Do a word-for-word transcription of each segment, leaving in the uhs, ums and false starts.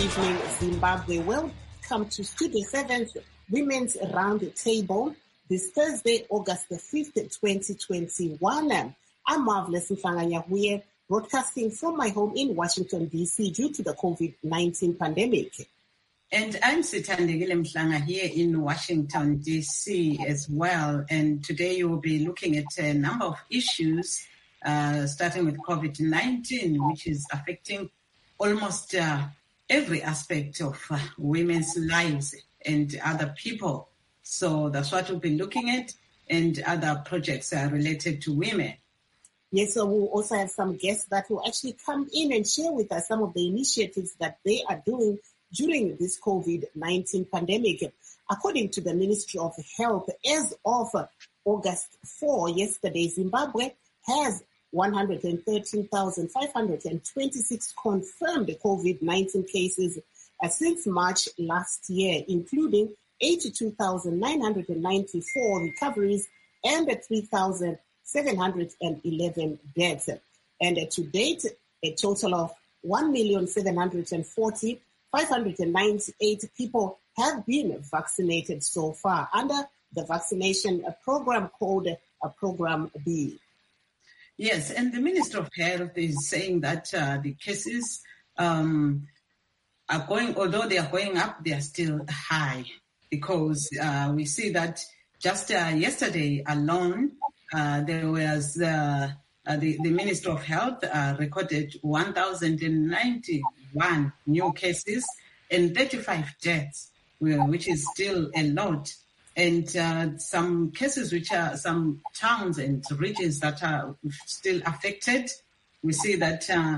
evening, Zimbabwe. Welcome to Studio seven's Women's Round the Table this Thursday, August the fifth, twenty twenty-one. I'm Marvelous Mfanganya, broadcasting from my home in Washington, D C due to the COVID nineteen pandemic. And I'm Sithandegile Mhlanga here in Washington, D C as well. And today you will be looking at a number of issues, uh, starting with COVID nineteen, which is affecting almost uh, every aspect of uh, women's lives and other people. So that's what we'll be looking at, and other projects are related to women. Yes, so we'll also have some guests that will actually come in and share with us some of the initiatives that they are doing during this COVID nineteen pandemic. According to the Ministry of Health, as of August fourth, yesterday, Zimbabwe has one hundred thirteen thousand five hundred twenty-six confirmed COVID nineteen cases uh, since March last year, including eighty-two thousand nine hundred ninety-four recoveries and three thousand seven hundred eleven deaths. And uh, to date, a total of one million seven hundred forty thousand five hundred ninety-eight people have been vaccinated so far under the vaccination program called uh, Program B. Yes, and the Minister of Health is saying that uh, the cases um, are going, although they are going up, they are still high, because uh, we see that just uh, yesterday alone, uh, there was uh, uh, the, the Minister of Health uh, recorded one thousand ninety-one new cases and thirty-five deaths, which is still a lot. And uh, some cases which are some towns and regions that are still affected. We see that uh,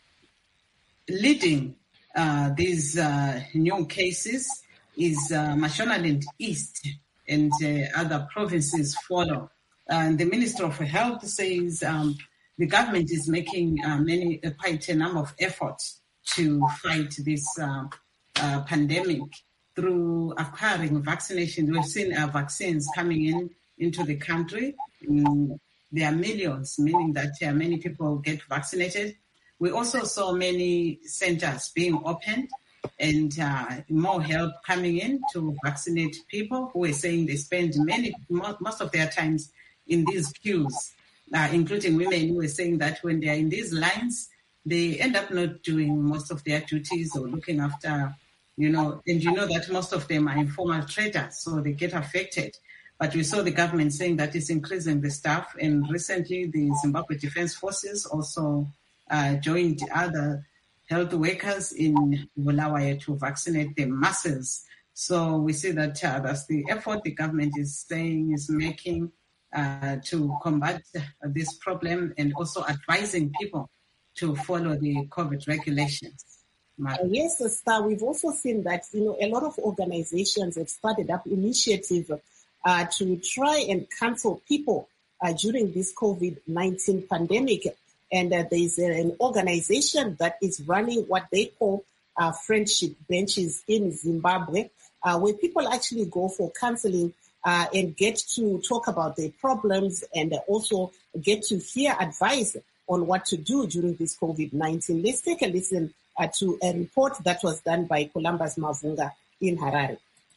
leading uh, these uh, new cases is uh, Mashonaland East, and uh, other provinces follow. And the Minister of Health says um, the government is making uh, many uh, quite a number of efforts to fight this uh, uh, pandemic through acquiring vaccinations. We've seen uh, vaccines coming in into the country. Mm, there are millions, meaning that uh, many people get vaccinated. We also saw many centers being opened and uh, more help coming in to vaccinate people who are saying they spend many most of their times in these queues, uh, including women who are saying that when they are in these lines, they end up not doing most of their duties or looking after. You know, and you know that most of them are informal traders, so they get affected. But we saw the government saying that it's increasing the staff, and recently the Zimbabwe Defense Forces also uh, joined other health workers in Bulawayo to vaccinate the masses. So we see that uh, that's the effort the government is saying is making uh, to combat this problem, and also advising people to follow the COVID regulations. Uh, yes, Star, we've also seen that, you know, a lot of organizations have started up initiatives uh, to try and counsel people uh, during this COVID nineteen pandemic. And uh, there's uh, an organization that is running what they call uh, friendship benches in Zimbabwe, uh, where people actually go for counseling uh, and get to talk about their problems, and uh, also get to hear advice on what to do during this COVID nineteen. Let's take a listen Uh, to a report that was done by Columbus Mavunga in Harare.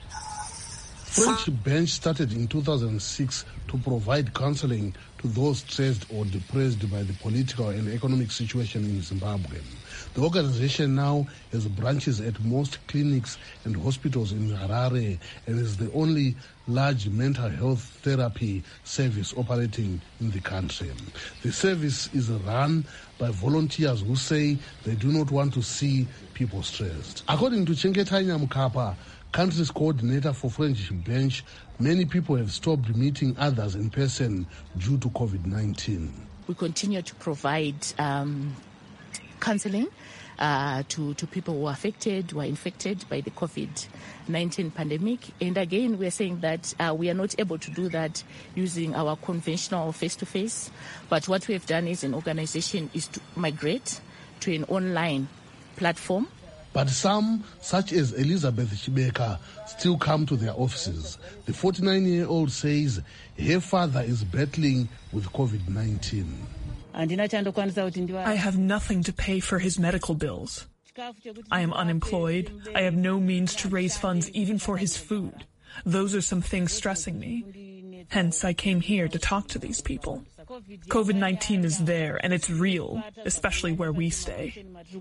Friendship Bench started in two thousand six to provide counseling to those stressed or depressed by the political and economic situation in Zimbabwe. The organization now has branches at most clinics and hospitals in Harare, and is the only large mental health therapy service operating in the country. The service is run by volunteers who say they do not want to see people stressed. According to Chengetanya Mukapa, country's coordinator for Friendship Bench, many people have stopped meeting others in person due to COVID nineteen. We continue to provide um, counseling uh, to, to people who are affected, who are infected by the COVID nineteen pandemic. And again, we are saying that uh, we are not able to do that using our conventional face-to-face. But what we have done as an organization is to migrate to an online platform. But some, such as Elizabeth Chibeka, still come to their offices. The forty-nine-year-old says her father is battling with COVID nineteen. I have nothing to pay for his medical bills. I am unemployed. I have no means to raise funds even for his food. Those are some things stressing me. Hence, I came here to talk to these people. COVID nineteen is there, and it's real, especially where we stay.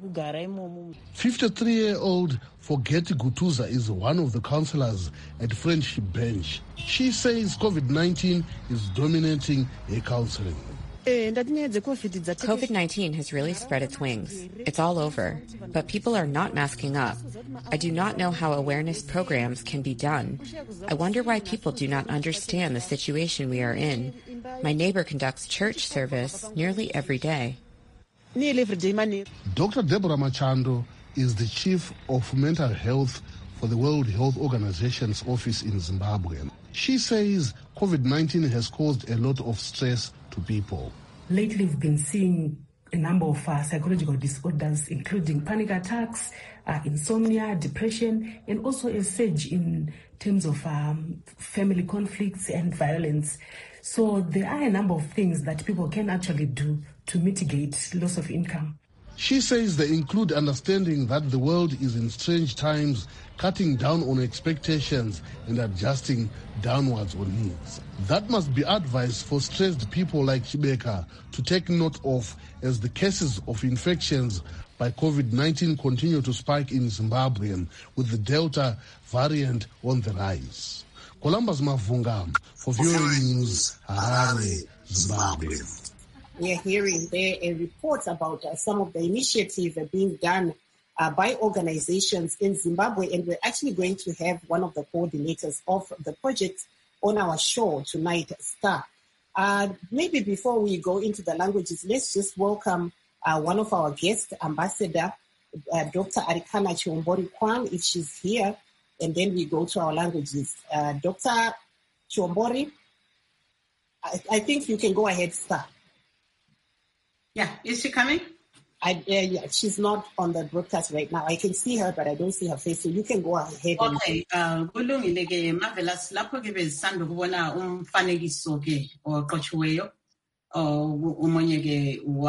fifty-three-year-old Forget Gutuza is one of the counselors at Friendship Bench. She says COVID nineteen is dominating her counseling. COVID nineteen has really spread its wings. It's all over, but people are not masking up. I do not know how awareness programs can be done. I wonder why people do not understand the situation we are in. My neighbor conducts church service nearly every day. Doctor Deborah Machando is the chief of mental health for the World Health Organization's office in Zimbabwe. She says COVID nineteen has caused a lot of stress to people. Lately, we've been seeing a number of uh, psychological disorders, including panic attacks, uh, insomnia, depression, and also a surge in terms of um, family conflicts and violence. So there are a number of things that people can actually do to mitigate loss of income. She says they include understanding that the world is in strange times, cutting down on expectations and adjusting downwards on needs. That must be advice for stressed people like Chibeka to take note of as the cases of infections by COVID nineteen continue to spike in Zimbabwe, with the Delta variant on the rise. Columbus Mavunga for V O A News, Harare, Zimbabwe. We are hearing there a report about uh, some of the initiatives uh, being done uh, by organizations in Zimbabwe, and we're actually going to have one of the coordinators of the project on our show tonight, Star. Uh, maybe before we go into the languages, let's just welcome uh, one of our guests, Ambassador uh, Doctor Arikana Chiombori Kwan, if she's here, and then we go to our languages. Uh, Doctor Chiombori, I, I think you can go ahead, Star. Yeah, is she coming? I, uh, yeah, she's not on the broadcast right now. I can see her, but I don't see her face, so you can go ahead. Okay, kulungile ke marvelous lapho ke bezisanda ukubona umfanekiso ke oqotshiweyo umonye ke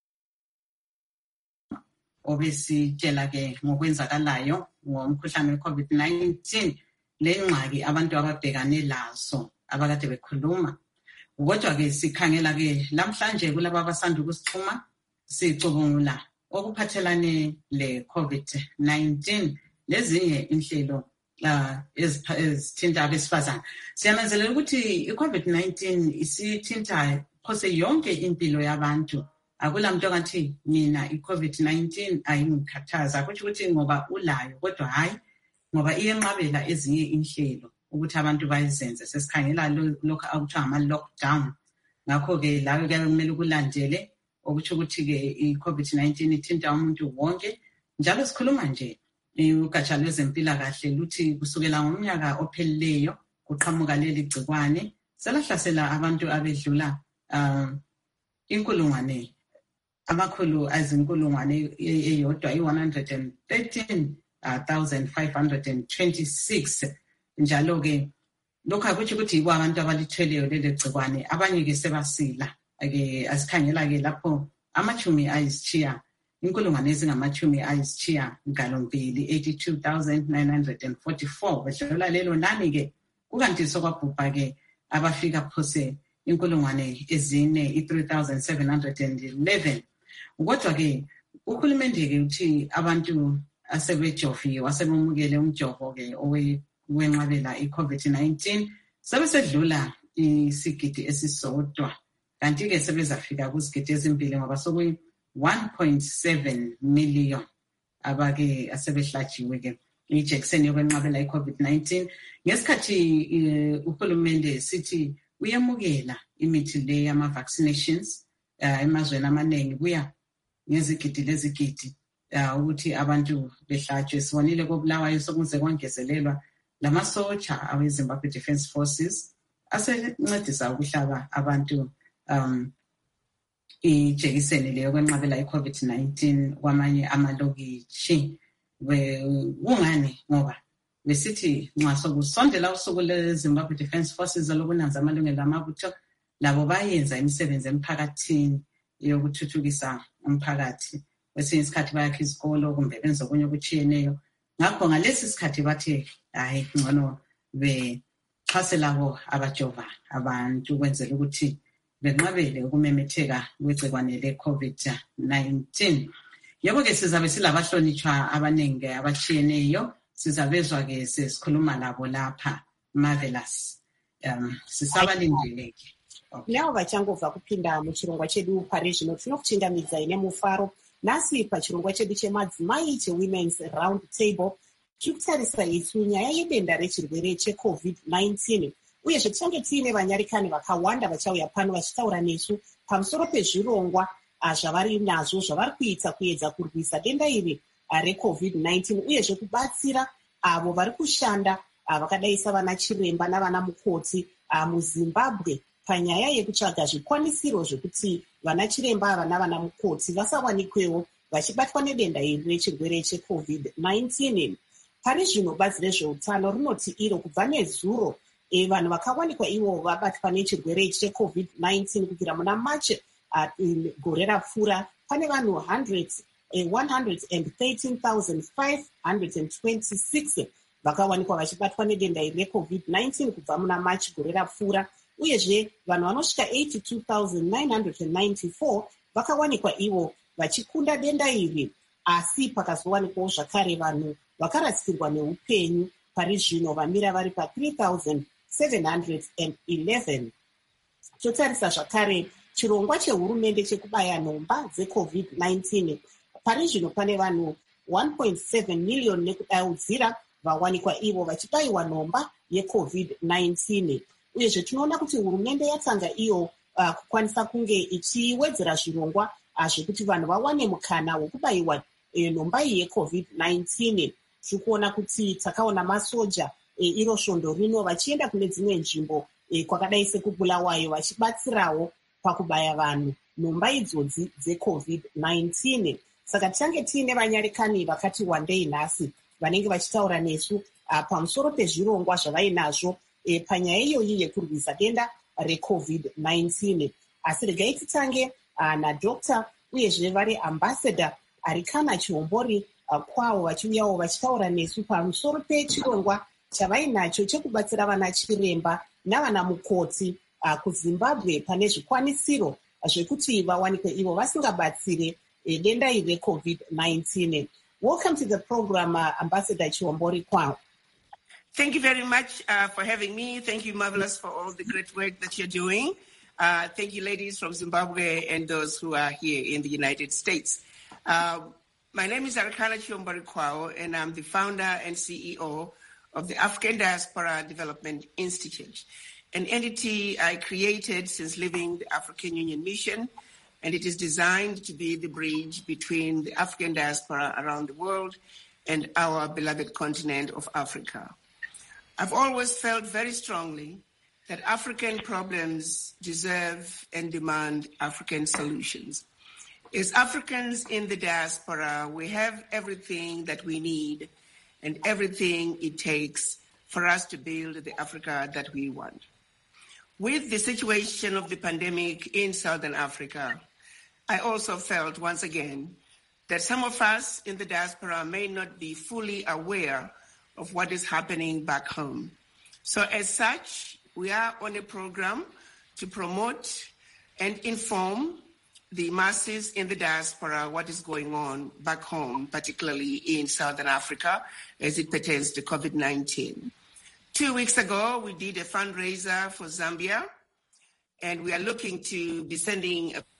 obesitshela ke ngokwenzakalayo ngomkhuhlane weCovid nineteen lengxaki abantu ababhekane lazo abakade bekhuluma. Kodwa ke sikhangela ke lamhlanje kulabo abasanda ukusixhuma sicubungula okuphathelane le COVID nineteen lezinye inhlelo uh, ezithinta abesifazana. Siyananzelela ukuthi iCovid nineteen isithinta phose yonke impilo yabantu. Akula muntu ongathi mina iCovid nineteen ayingikhathaza ukuthi ukuthi ngoba ulayo kodwa hayi ngoba iyenqabela ezinye inhlelo ukuthi abantu bayizenze. Sesikhangela lokho akuthiwa ama-lockdown. Ngakho-ke layo kuyabe kumele ukulandele ukuthi ukuthi-ke i-COVID nineteen ithinta umuntu wonke. Njalo sikhuluma nje ugatsha lwezempilakahle luthi kusukela ngomnyaka ophelileyo kuqhamuka leli gcikwane selahlasela abantu abedlula um, inkulungwane amakhulu azinkulungwane eyodwa i-one hundred thirteen thousand five hundred twenty-six. Njalo ke lokho akuthi ukuthi yibo abantu abalithweleyo leli gcikwane, abanye ke sebasila. Ake asikhangela ke lapho amachumi ayisitshiya inkulungwane ezingamachumi ayisitshiya ngalombili eighty-two thousand nine hundred forty-four bedlula lelo nani ke kukanti sokwabhubha ke abafika phose inkulungwane ezine i-three thousand seven hundred eleven. Kodwa ke uhulumende ke uthi abantu asebejoviwe asebemukele umjovo ke owe wenqabela iCovid nineteen sebesedlula isigidi esisodwa, kanti ke sebezafika kuzigidi ezimbili ngoba sokuyi one point seven million abake asebehlatshiwe ke ijekiseni yokwenqabela iCovid nineteen. Ngesikhathi uhulumende sithi uyamukela imithi le yama vaccinations emazweni amaningi kuya ngezigidi lezigidi ukuthi abantu behlatshwe. Sibonile koBulawayo sokuze kwangezelelwa lamasotsha aweZimbabwe Defence Forces asencedisa ukuhlaba abantu um ijekiseni leyo kwenqabela iCovid nineteen kwamanye amalokitshi. Kungani? Ngoba besithi nxa sokusondela usuku leZimbabwe Defence Forces lokunanza amalungelo amabutho labo bayenza imisebenzi emphakathini yokuthuthukisa umphakathi kwesinye isikhathi bayakha izikolo kumbe benza okunye okutshiyeneyo. Ngakho ngalesi sikhathi bathi hayi ngcono bexhase labo abajova abantu ukwenzela ukuthi benqabele ukumemetheka kwegcikwane le-COVID nineteen. Yebo-ke sizabe silabahlonitshwa abaningi abatshiyeneyo, sizabezwa-ke sesikhuluma labo lapha. Marvelous. Um, sisabalindileke. Navo vachangobva kupinda muchirongwa chedu pari zvino tinokuchingamidza ine mufaro. Nhasi pachirongwa chedu chemadzimai chewomen's round table tiri kutarisa isu nyaya yedenda rechirwere checovid nineteen, uyezve tichange tiine vanyarikani vakawanda vachauya pano vachitaura nesu pamusoro pezvirongwa zvavari nazvo zvavari kuita kuedza kurwisa denda iri recovid nineteen, uyezve kubatsira avo vari kushanda vakadai savana chiremba navana mukoti muzimbabwe panyaya yekutsvaga zvikwanisiro zvekuti vana chiremba ava navana mukoti vasawanikwewo vachibatwa nedenda iri rechirwere checovid nineteen. Pari zvino bazi rezveutano rinoti iro kubva nezuro e, vanhu vakawanikwa ivo vabatwa nechirwere checovid nineteen kubvira muna machi gore rapfuura pane vanhu one hundred thirteen thousand five hundred twenty-six vakawanikwa vachibatwa nedenda iri recovid nineteen kubva muna machi gore rapfuura, uyezve vanhu vanosvika eighty-two thousand nine hundred ninety-four vakawanikwa ivo vachikunda denda iri, asi pakazowanikwawo zvakare vanhu vakarasikirwa neupenyu pari zvino vamira vari pa three thousand seven hundred eleven. Totarisa zvakare chirongwa chehurumende chekubaya nhomba dzecovid nineteen. Pari zvino pane vanhu one point seven million nekudaudzira vawanikwa ivo vachibayiwa nhomba yecovid nineteen. Uyezve tinoona kuti hurumende yatanga iyo uh, kukwanisa kunge ichiwedzera zvirongwa uh, zvekuti vanhu vawane mukana wekubayiwa eh, nhomba iyi yecovid nineteen. Tiri kuona kuti takaona masoja eh, iro svondo rino vachienda kune dzimwe nzvimbo eh, kwakadai sekubulawayo vachibatsirawo pakubaya vanhu nhomba idzodzi dzecovid nineteen. Saka tichange tiine vanyarikani vakati wandei nhasi vanenge vachitaura nesu uh, pamusoro pezvirongwa zvavainazvo e, panyaya iyoyi yekurwisa denda recovid nineteen. Asi regai titange uh, nadokta uyezve vari ambassador Arikana Chihombori uh, kwavo vachiuyawo vachitaura nesu pamusoro pechirongwa chavainacho chekubatsira vana chiremba navana mukoti uh, kuZimbabwe pane zvikwanisiro zvekuti vawanikwe ivo vasingabatsire e, denda iri recovid nineteen. Welcome to the program, uh, Ambassador Chihombori kwavo. Thank you very much uh, for having me. Thank you, Marvelous, for all the great work that you're doing. Uh, thank you, ladies from Zimbabwe and those who are here in the United States. Uh, my name is Arikana Chihombori Kwao, and I'm the founder and C E O of the African Diaspora Development Institute, an entity I created since leaving the African Union Mission, and it is designed to be the bridge between the African diaspora around the world and our beloved continent of Africa. I've always felt very strongly that African problems deserve and demand African solutions. As Africans in the diaspora, we have everything that we need and everything it takes for us to build the Africa that we want. With the situation of the pandemic in Southern Africa, I also felt once again that some of us in the diaspora may not be fully aware of what is happening back home. So as such, we are on a program to promote and inform the masses in the diaspora what is going on back home, particularly in Southern Africa, as it pertains to COVID nineteen. Two weeks ago, we did a fundraiser for Zambia, and we are looking to be sending a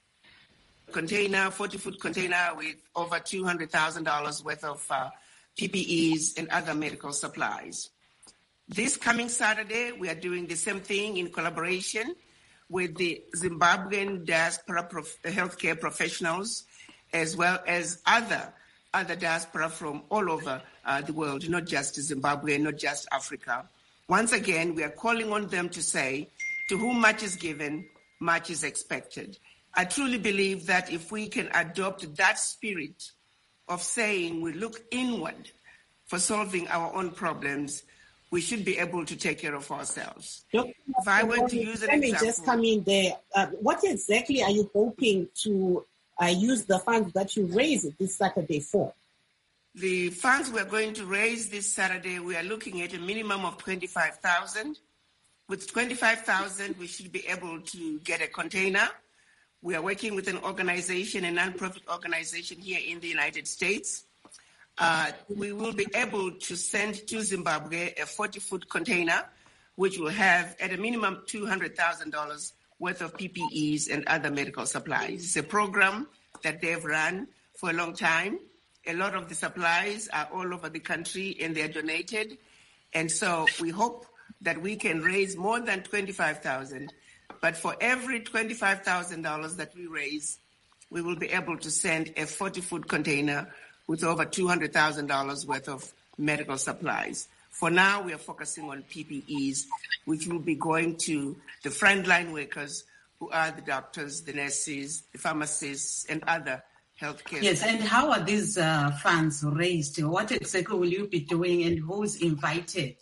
container, forty-foot container with over two hundred thousand dollars worth of uh, P P Es and other medical supplies. This coming Saturday, we are doing the same thing in collaboration with the Zimbabwean diaspora prof- healthcare professionals, as well as other, other diaspora from all over uh, the world, not just Zimbabwe, not just Africa. Once again, we are calling on them to say, to whom much is given, much is expected. I truly believe that if we can adopt that spirit of saying we look inward for solving our own problems, we should be able to take care of ourselves. Doctor If I were to use an let me example, just come in there. Uh, what exactly are you hoping to uh, use the funds that you raise this Saturday for? The funds we're going to raise this Saturday, we are looking at a minimum of twenty-five thousand. With twenty-five thousand, we should be able to get a container. We are working with an organization, a non-profit organization here in the United States. Uh, we will be able to send to Zimbabwe a forty-foot container, which will have at a minimum two hundred thousand dollars worth of P P Es and other medical supplies. It's a program that they've run for a long time. A lot of the supplies are all over the country and they're donated. And so we hope that we can raise more than twenty-five thousand dollars. But for every twenty-five thousand dollars that we raise, we will be able to send a forty-foot container with over two hundred thousand dollars worth of medical supplies. For now, we are focusing on P P Es, which will be going to the frontline workers, who are the doctors, the nurses, the pharmacists, and other healthcare. Yes, and how are these uh, funds raised? What exactly will you be doing, and who's invited?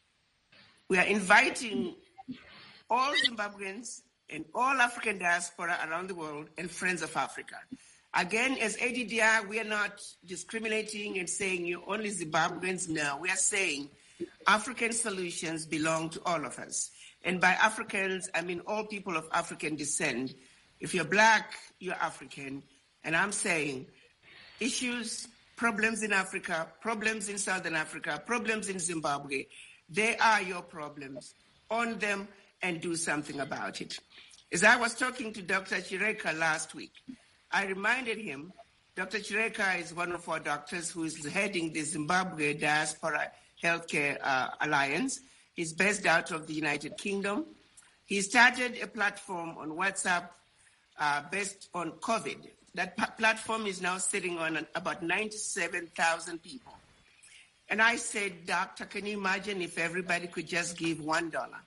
We are inviting all Zimbabweans and all African diaspora around the world and friends of Africa. Again, as A D D R, we are not discriminating and saying you're only Zimbabweans. No, we are saying African solutions belong to all of us. And by Africans, I mean all people of African descent. If you're Black, you're African. And I'm saying issues, problems in Africa, problems in Southern Africa, problems in Zimbabwe, they are your problems. Own them and do something about it. As I was talking to Doctor Chireka last week, I reminded him, Doctor Chireka is one of our doctors who is heading the Zimbabwe Diaspora Healthcare uh, Alliance. He's based out of the United Kingdom. He started a platform on WhatsApp uh, based on COVID. That p- platform is now sitting on an, about ninety-seven thousand people. And I said, Doctor, can you imagine if everybody could just give one dollar?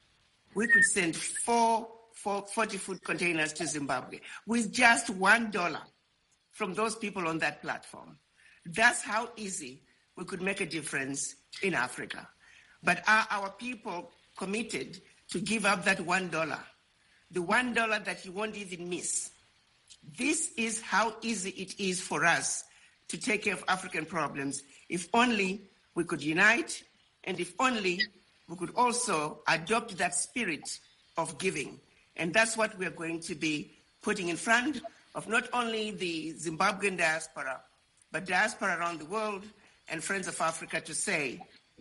We could send four, four forty-foot containers to Zimbabwe with just one dollar from those people on that platform. That's how easy we could make a difference in Africa. But are our people committed to give up that one dollar? The one dollar that you won't even miss. This is how easy it is for us to take care of African problems. If only we could unite, and if only we could also adopt that spirit of giving. And that's what we're going to be putting in front of not only the Zimbabwean diaspora, but diaspora around the world and friends of Africa to say,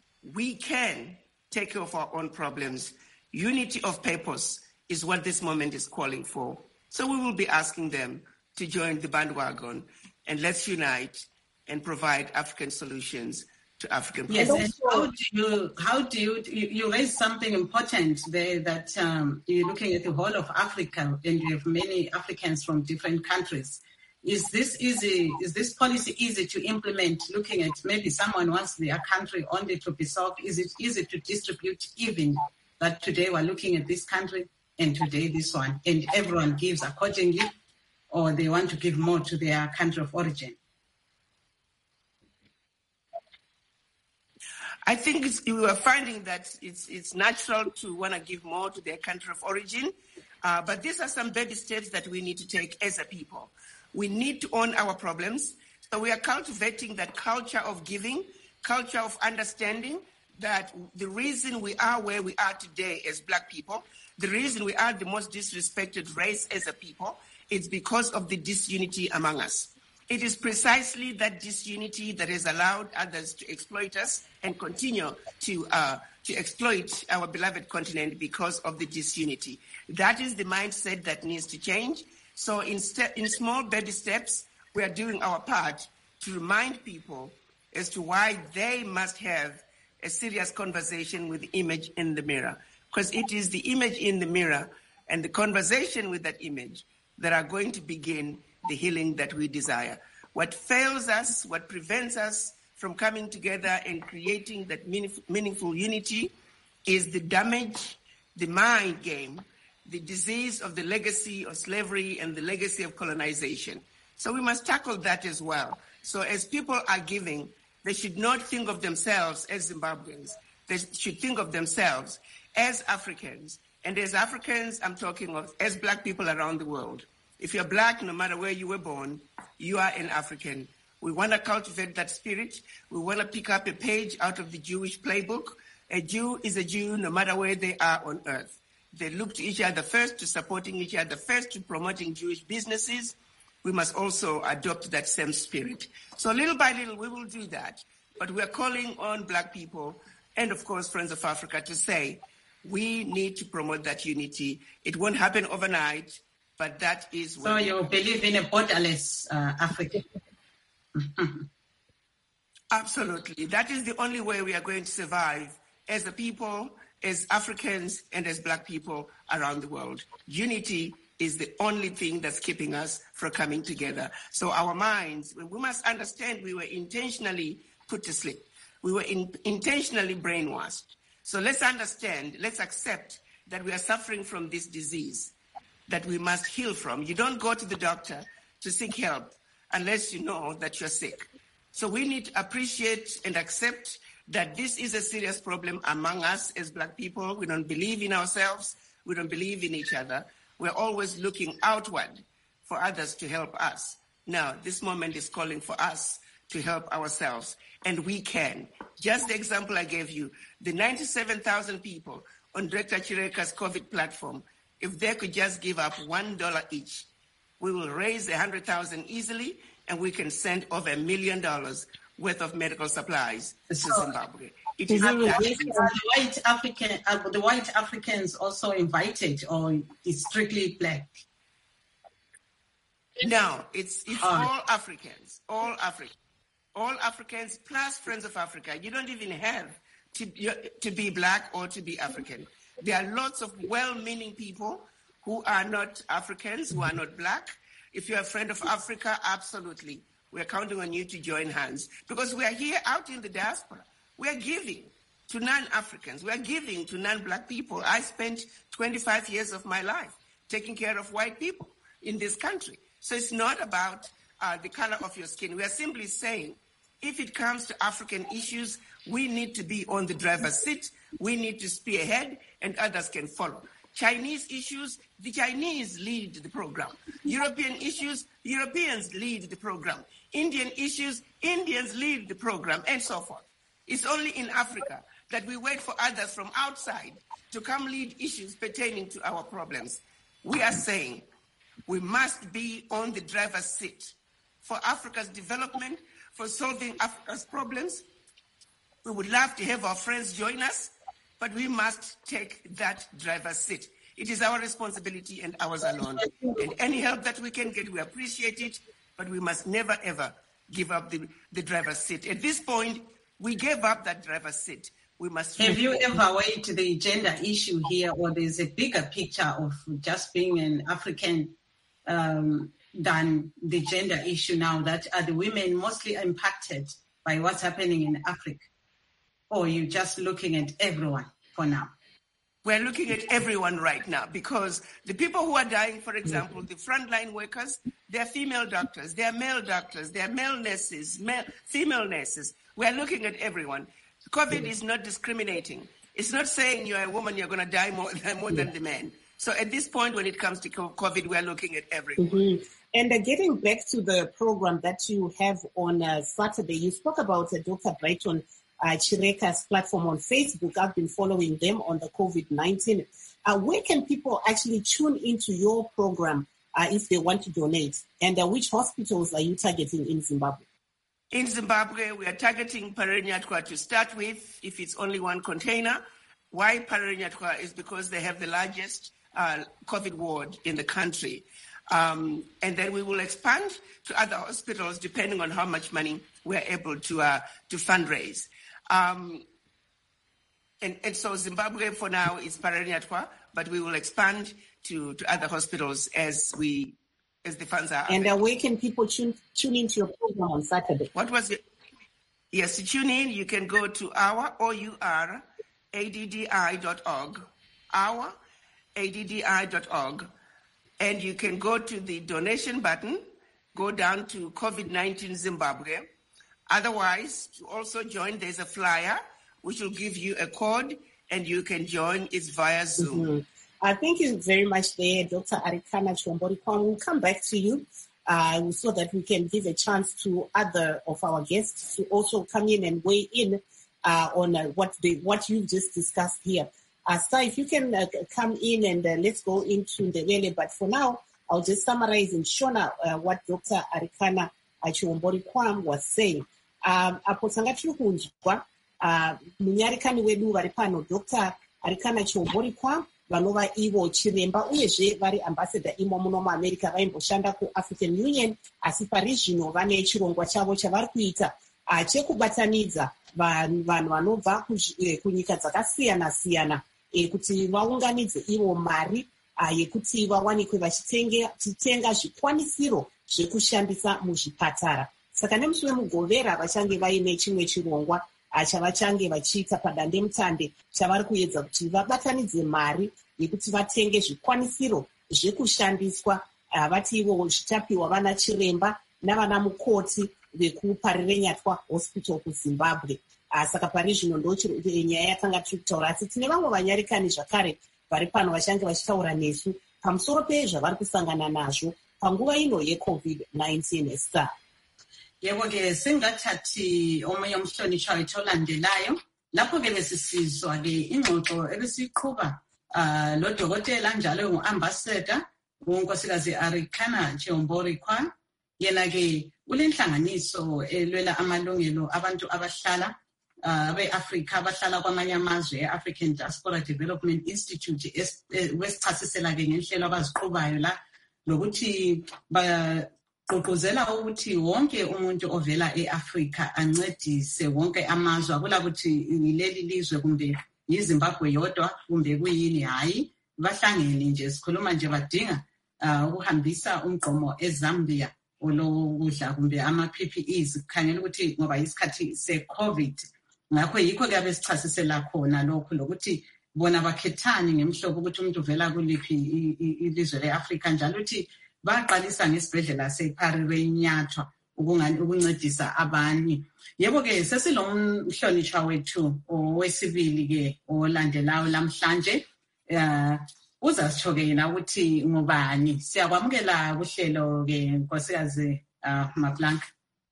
we can take care of our own problems. Unity of purpose is what this moment is calling for. So we will be asking them to join the bandwagon, and let's unite and provide African solutions to African yes, problems. And how do you, how do you, you, you raised something important there that um, you're looking at the whole of Africa and you have many Africans from different countries. Is this easy, is this policy easy to implement, looking at maybe someone wants their country only to be solved? Is it easy to distribute even that today we're looking at this country and today this one, and everyone gives accordingly, or they want to give more to their country of origin? I think it's, we are finding that it's it's natural to want to give more to their country of origin, uh, but these are some baby steps that we need to take as a people. We need to own our problems, so we are cultivating that culture of giving, culture of understanding that the reason we are where we are today as Black people, the reason we are the most disrespected race as a people, it's because of the disunity among us. It is precisely that disunity that has allowed others to exploit us and continue to uh, to exploit our beloved continent because of the disunity. That is the mindset that needs to change. So in, ste- in small baby steps, we are doing our part to remind people as to why they must have a serious conversation with the image in the mirror. Because it is the image in the mirror and the conversation with that image that are going to begin the healing that we desire. What fails us, what prevents us from coming together and creating that meaningful, meaningful unity is the damage, the mind game, the disease of the legacy of slavery and the legacy of colonization. So we must tackle that as well. So as people are giving, they should not think of themselves as Zimbabweans. They should think of themselves as Africans. And as Africans, I'm talking of as Black people around the world. If you're black, no matter where you were born, you are an African. We want to cultivate that spirit. We want to pick up a page out of the Jewish playbook. A Jew is a Jew no matter where they are on earth. They look to each other first, to supporting each other first, to promoting Jewish businesses. We must also adopt that same spirit. So little by little, we will do that. But we are calling on black people and, of course, Friends of Africa to say, we need to promote that unity. It won't happen overnight, but that is what... So you believe in a borderless uh, Africa? Absolutely. That is the only way we are going to survive as a people, as Africans, and as black people around the world. Unity is the only thing that's keeping us from coming together. So our minds, we must understand we were intentionally put to sleep. We were in, intentionally brainwashed. So let's understand, let's accept that we are suffering from this disease that we must heal from. You don't go to the doctor to seek help unless you know that you're sick. So we need to appreciate and accept that this is a serious problem among us as black people. We don't believe in ourselves. We don't believe in each other. We're always looking outward for others to help us. Now, this moment is calling for us to help ourselves, and we can. Just the example I gave you, the ninety-seven thousand people on Director Chireka's COVID platform, if they could just give up one dollar each, we will raise one hundred thousand easily, and we can send over a million dollars worth of medical supplies to so, Zimbabwe. It is are the white African, are the white Africans also invited, or it's strictly black? No, it's it's oh. all Africans, all Africans, all Africans plus Friends of Africa. You don't even have to to be black or to be African. There are lots of well-meaning people who are not Africans, who are not black. If you're a friend of Africa, absolutely. We're counting on you to join hands because we are here out in the diaspora. We're giving to non-Africans. We're giving to non-black people. I spent twenty-five years of my life taking care of white people in this country. So it's not about uh, the color of your skin. We are simply saying, if it comes to African issues, we need to be on the driver's seat. We need to spearhead, and others can follow. Chinese issues, the Chinese lead the program. European issues, Europeans lead the program. Indian issues, Indians lead the program, and so forth. It's only in Africa that we wait for others from outside to come lead issues pertaining to our problems. We are saying we must be on the driver's seat for Africa's development, for solving Africa's problems. We would love to have our friends join us, but we must take that driver's seat. It is our responsibility and ours alone. And any help that we can get, we appreciate it, but we must never, ever give up the, the driver's seat. At this point, we gave up that driver's seat. We must. Have you ever weighed the gender issue here, or there's a bigger picture of just being an African um, than the gender issue now? That are the women mostly impacted by what's happening in Africa? Or are you just looking at everyone for now? We're looking at everyone right now because the people who are dying, for example, the frontline workers, they're female doctors, they're male doctors, they're male nurses, male, female nurses. We're looking at everyone. COVID is not discriminating. It's not saying you're a woman, you're going to die more, more than the man. So at this point, when it comes to COVID, we're looking at everyone. Mm-hmm. And uh, getting back to the program that you have on uh, Saturday, you spoke about uh, Doctor Brighton Uh, Chireka's platform on Facebook. I've been following them on the COVID nineteen. Uh, where can people actually tune into your program uh, if they want to donate? And uh, which hospitals are you targeting in Zimbabwe? In Zimbabwe, we are targeting Pararinyatwa to start with, if it's only one container. Why Pararinyatwa is because they have the largest uh, COVID ward in the country. Um, and then we will expand to other hospitals depending on how much money we're able to uh, to fundraise. Um, and, and so Zimbabwe for now is Pararinyatwa, but we will expand to, to other hospitals as we as the funds are. And uh, where can people tune tune into your program on Saturday? What was it? Yes, to tune in, you can go to our O U R A D D I dot org, our A D D I dot org, and you can go to the donation button, go down to COVID nineteen Zimbabwe. Otherwise, to also join, there's a flyer which will give you a code and you can join. It's via Zoom. Mm-hmm. Uh, thank you very much there, Doctor Arikana Chiwombori-Quam. We'll come back to you uh, so that we can give a chance to other of our guests to also come in and weigh in uh, on uh, what they, what you've just discussed here. Uh, Star, if you can uh, come in and uh, let's go into the early, but for now, I'll just summarize in Shona uh, what Doctor Arikana Chiwombori-Quam was saying. Um, apo tanga tiri kunzwa uh, munyarikani wedu vari pano Doctor Arikana Chiwombori-Quam vanova ivo chiremba uyezve vari ambassador imo muno muamerica vaimboshanda kuAfrican Union asi parizvino vane chirongwa chavo chavari kuita uh, chekubatanidza vanhu vanobva kunyika dzakasiyana siyana e, kuti vaunganidze ivo mari uh, yekuti vawanikwe vachitenga zvikwanisiro zvekushandisa muzvipatara. Saka nemusi wemugovera vachange vaine chimwe chirongwa chavachange vachiita padandemutande chavari kuedza kuti vabatanidze mari yekuti vatenge zvikwanisiro zvekushandiswa uh, vati ivo zvichapiwa vana chiremba navana mukoti vekuparirenyatwa hospital kuZimbabwe. Uh, saka pari zvino ndo nyaya yakanga tiri kutaura, asi tine vamwe vanyarikani zvakare vari pano vachange vachitaura nesu pamusoro pezvavari kusangana nazvo panguva ino yecovid nineteen. Star. Yebo-ke singathathi omunye umhlonishwa wethu olandelayo lapho-ke besisizwa-ke ingxoxo ebesiyiqhuba uh, lo dokotela njalo ngu-ambassador unkosikazi Arikana Chiwombori-Quam. Yena-ke ulenhlanganiso elwela amalungelo abantu abahlala uh, be-Afrika abahlala kwamanye amazwe e-African Diaspora Development Institute wesichasisela-ke ngenhlelo abaziqhubayo la lokuthi ba gqugquzela ukuthi wonke umuntu ovela e-Afrika ancedise wonke amazwe, akulakuthi yileli lizwe kumbe yiZimbabwe yodwa kumbe kuyini, hayi bahlangene nje, sikhuluma nje badinga uh, ukuhambisa umgqomo eZambia olokudla kumbe ama-P P Es kukhangela ukuthi ngoba isikhathi se-COVID. Ngakho yikho-ke abesichasisela khona lokhu lokuthi bona bakhethani ngemhlobo ukuthi umuntu uvela kuliphi ilizwe le-Afrika, njalo ukuthi baqalisa ngesibhedlela seParirenyatwa ukuncedisa abanye. Yebo-ke sesilomhlonishwa wethu owesibili-ke olandelayo lamhlanje uh, uzasitsho-ke yena ukuthi ngubani. Siyakwamukela kuhlelo-ke nkosikazi uh, Mablanka.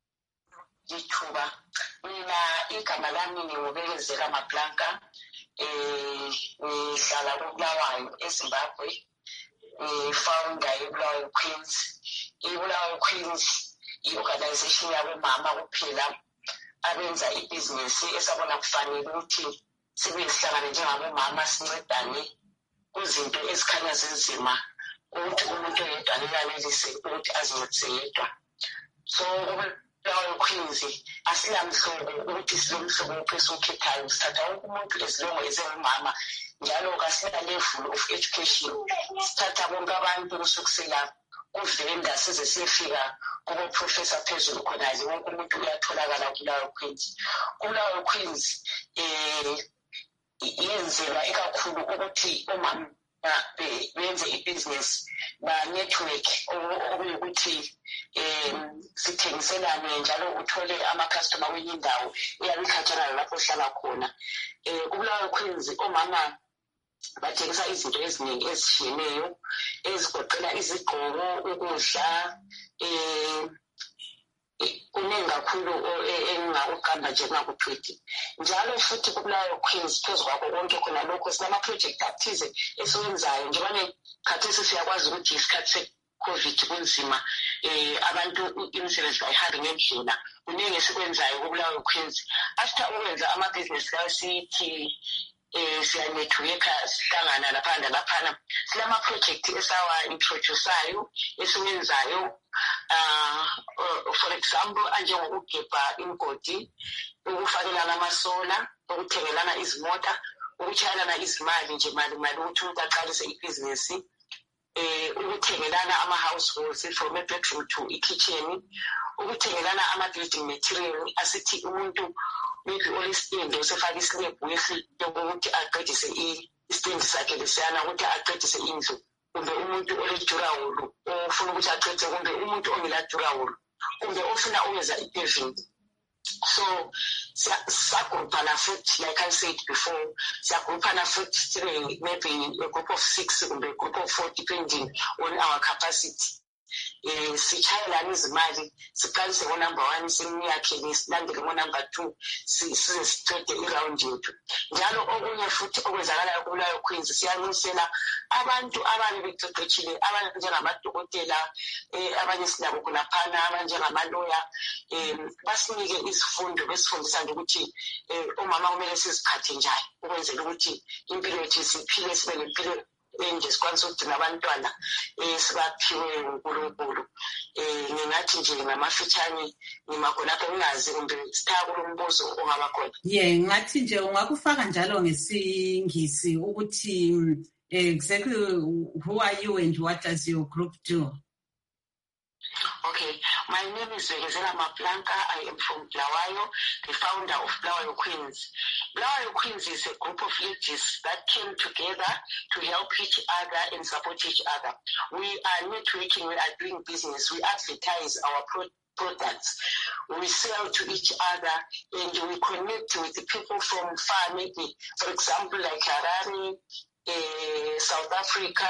Ithuba mina igama lami ngingubekezela Mablanka, eh ngihlala kuBulawayo eZimbabwe. Founder yeBulawayo Queens. iBulawayo Queens i-organization yabomama kuphela abenza ibhizinisi esabona kufanele ukuthi sibe sihlangane njengabomama sincedane kuzinto ezikhanya zinzima ukuthi umuntu yedwa alenelise ukuthi azincedise yedwa. So iBulawayo Queens asilamhlobo ukuthi silomhlobo wophesu ukhethayo, sithatha wonke umuntu esilongo ezingumama njalo kasina level of education, sithatha bonke abantu kusukusela kuvenda size siyefika kubo professor phezulu khona nje wonke umuntu uyatholakala kuBulawayo Queens. kuBulawayo Queens eh yenzelwa ikakhulu ukuthi umama benze ibusiness ba network okuyokuthi em sithengiselane njalo uthole ama customer kwenye indawo iyabikhatshana lapho hlala khona. Eh kuBulawayo Queens omama bathengisa izinto eziningi ezishiyeneyo ezigoqela izigqoko, ukudla, eh kuningi kakhulu engingakuqamba nje kungakuthwethi. Njalo futhi kuBulawayo Queens phezu kwakho konke khona lokho sinama-project athize esiwenzayo njengoba khathesi siyakwazi ukuthi isikhathi se-COVID kunzima, eh abantu imisebenzi bayihambe ngendlela. Kuningi esikwenzayo kuBulawayo Queens. After ukwenza amabhizinisi lawo sithi eh siyanetworka sihlangana laphana laphana, silama-project esawa-introduceayo esiwenzayo. Uh, for example, anjengokugebha imgodi, ukufakelana amasola, ukuthengelana izimota, ukutshayelana izimali nje mali mali ukuthi umuntu aqalise ibhizinisi, eh ukuthengelana ama-households from a bedroom to i-kitchen, ukuthengelana ama-building material asithi umuntu maybe olisindo usefaka islab wehlile ukuthi aqedise istendi sakhe lesiyana ukuthi aqedise indlu, kumbe umuntu oledurawulu ofuna ukuthi aqedise, kumbe umuntu ongeladdurawulu, kumbe ofuna ukwenza ipaving. So siyagroupana futhi, like I said before, siyagroupana futhi maybe a group of six or a group of four depending on our capacity. Eh, sichayelana izimali siqalise ngo number one simyakheni silandele ngo number two size siqede iround yethu. Njalo okunye futhi okwenzakalayo kuBulawayo Queens siyanxusela abantu ababe beqeqeshile abantu njengamadokotela eh abanye sinabo kunaphana abanye njengamaloya eh basinike izifundo besifundisa nje ukuthi eh omama kumele siziphathe njani ukwenzela ukuthi impilo yethu siphile sibe nempilo enje sikwanisa ukugcina abantwana eh sibaphiwe uNkulunkulu. Eh ngingathi nje ngamafitshane ngimakhonapha ngingazi kumbe sithaya kulombuzo ongaba khona. Yeah, ngathi nje ungakufaka njalo ngesingisi ukuthi exactly who are you and what does your group do? Okay, my name is Vekezela Maplanka. I am from Bulawayo, the founder of Bulawayo Queens. Bulawayo Queens is a group of ladies that came together to help each other and support each other. We are networking, we are doing business, we advertise our pro products, we sell to each other, and we connect with the people from far, maybe, for example, like Harare, uh, South Africa,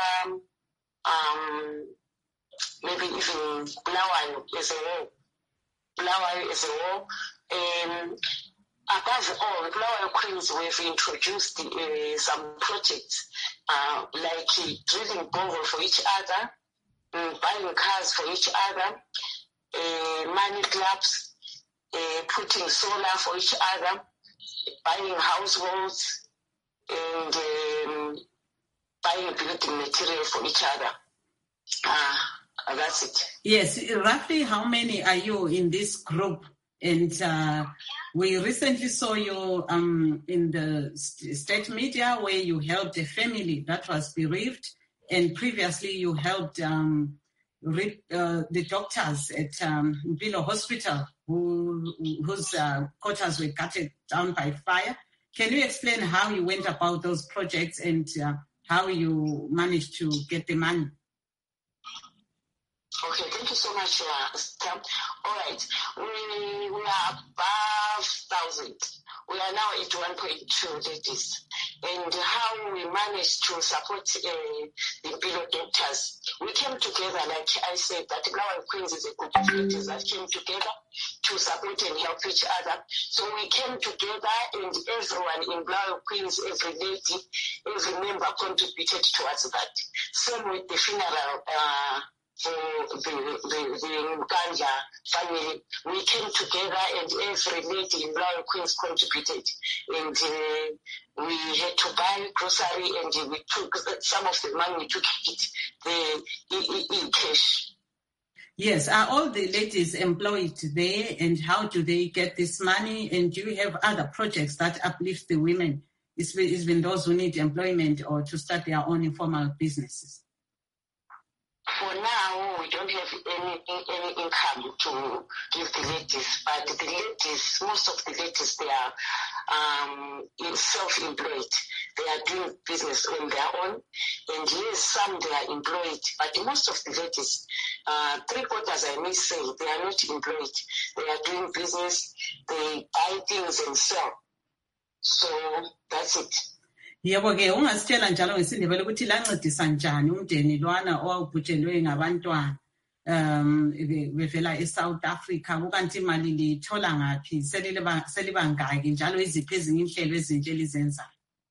um, maybe even Bulawayo as a whole. Bulawayo as a whole. Um, above all, Bulawayo Queens, we've introduced uh, some projects uh, like uh, drilling borehole for each other, um, buying cars for each other, uh, money clubs, uh, putting solar for each other, buying households, and um, buying building material for each other. Uh, That's it. Yes, roughly how many are you in this group? And uh, we recently saw you um, in the st state media where you helped a family that was bereaved, and previously you helped um, re uh, the doctors at um, Mpilo Hospital who, whose uh, quarters were gutted down by fire. Can you explain how you went about those projects and uh, how you managed to get the money? Okay, thank you so much, uh, Stam. All right, we, we are above thousand. We are now at one point two ladies. And how we managed to support uh, the Mpilo doctors. We came together, like I said, that Bulawayo Queens is a group of ladies that came together to support and help each other. So we came together and everyone in Bulawayo Queens, every lady, every member contributed towards that. Same with the funeral, uh, for the, the, the Mkanja family. We came together and every lady in Bulawayo Queens contributed. And uh, we had to buy grocery and we took some of the money, we took it the, in cash. Yes, are all the ladies employed there, and how do they get this money? And do you have other projects that uplift the women, even those who need employment or to start their own informal businesses? For now, we don't have any any income to give the ladies, but the ladies, most of the ladies, they are um, self-employed. They are doing business on their own, and yes, some they are employed, but most of the ladies, uh, three quarters, I may say, they are not employed. They are doing business. They buy things and sell. So that's it. Yebo ke ungasitshela njalo ngesindebele ukuthi lancedisa njani umndeni lwana owubhujelwe ngabantwana um bevela eSouth Africa kukanti imali lithola ngaphi selile selibangaki njalo iziphi ezinye inhlelo ezinhle lizenza?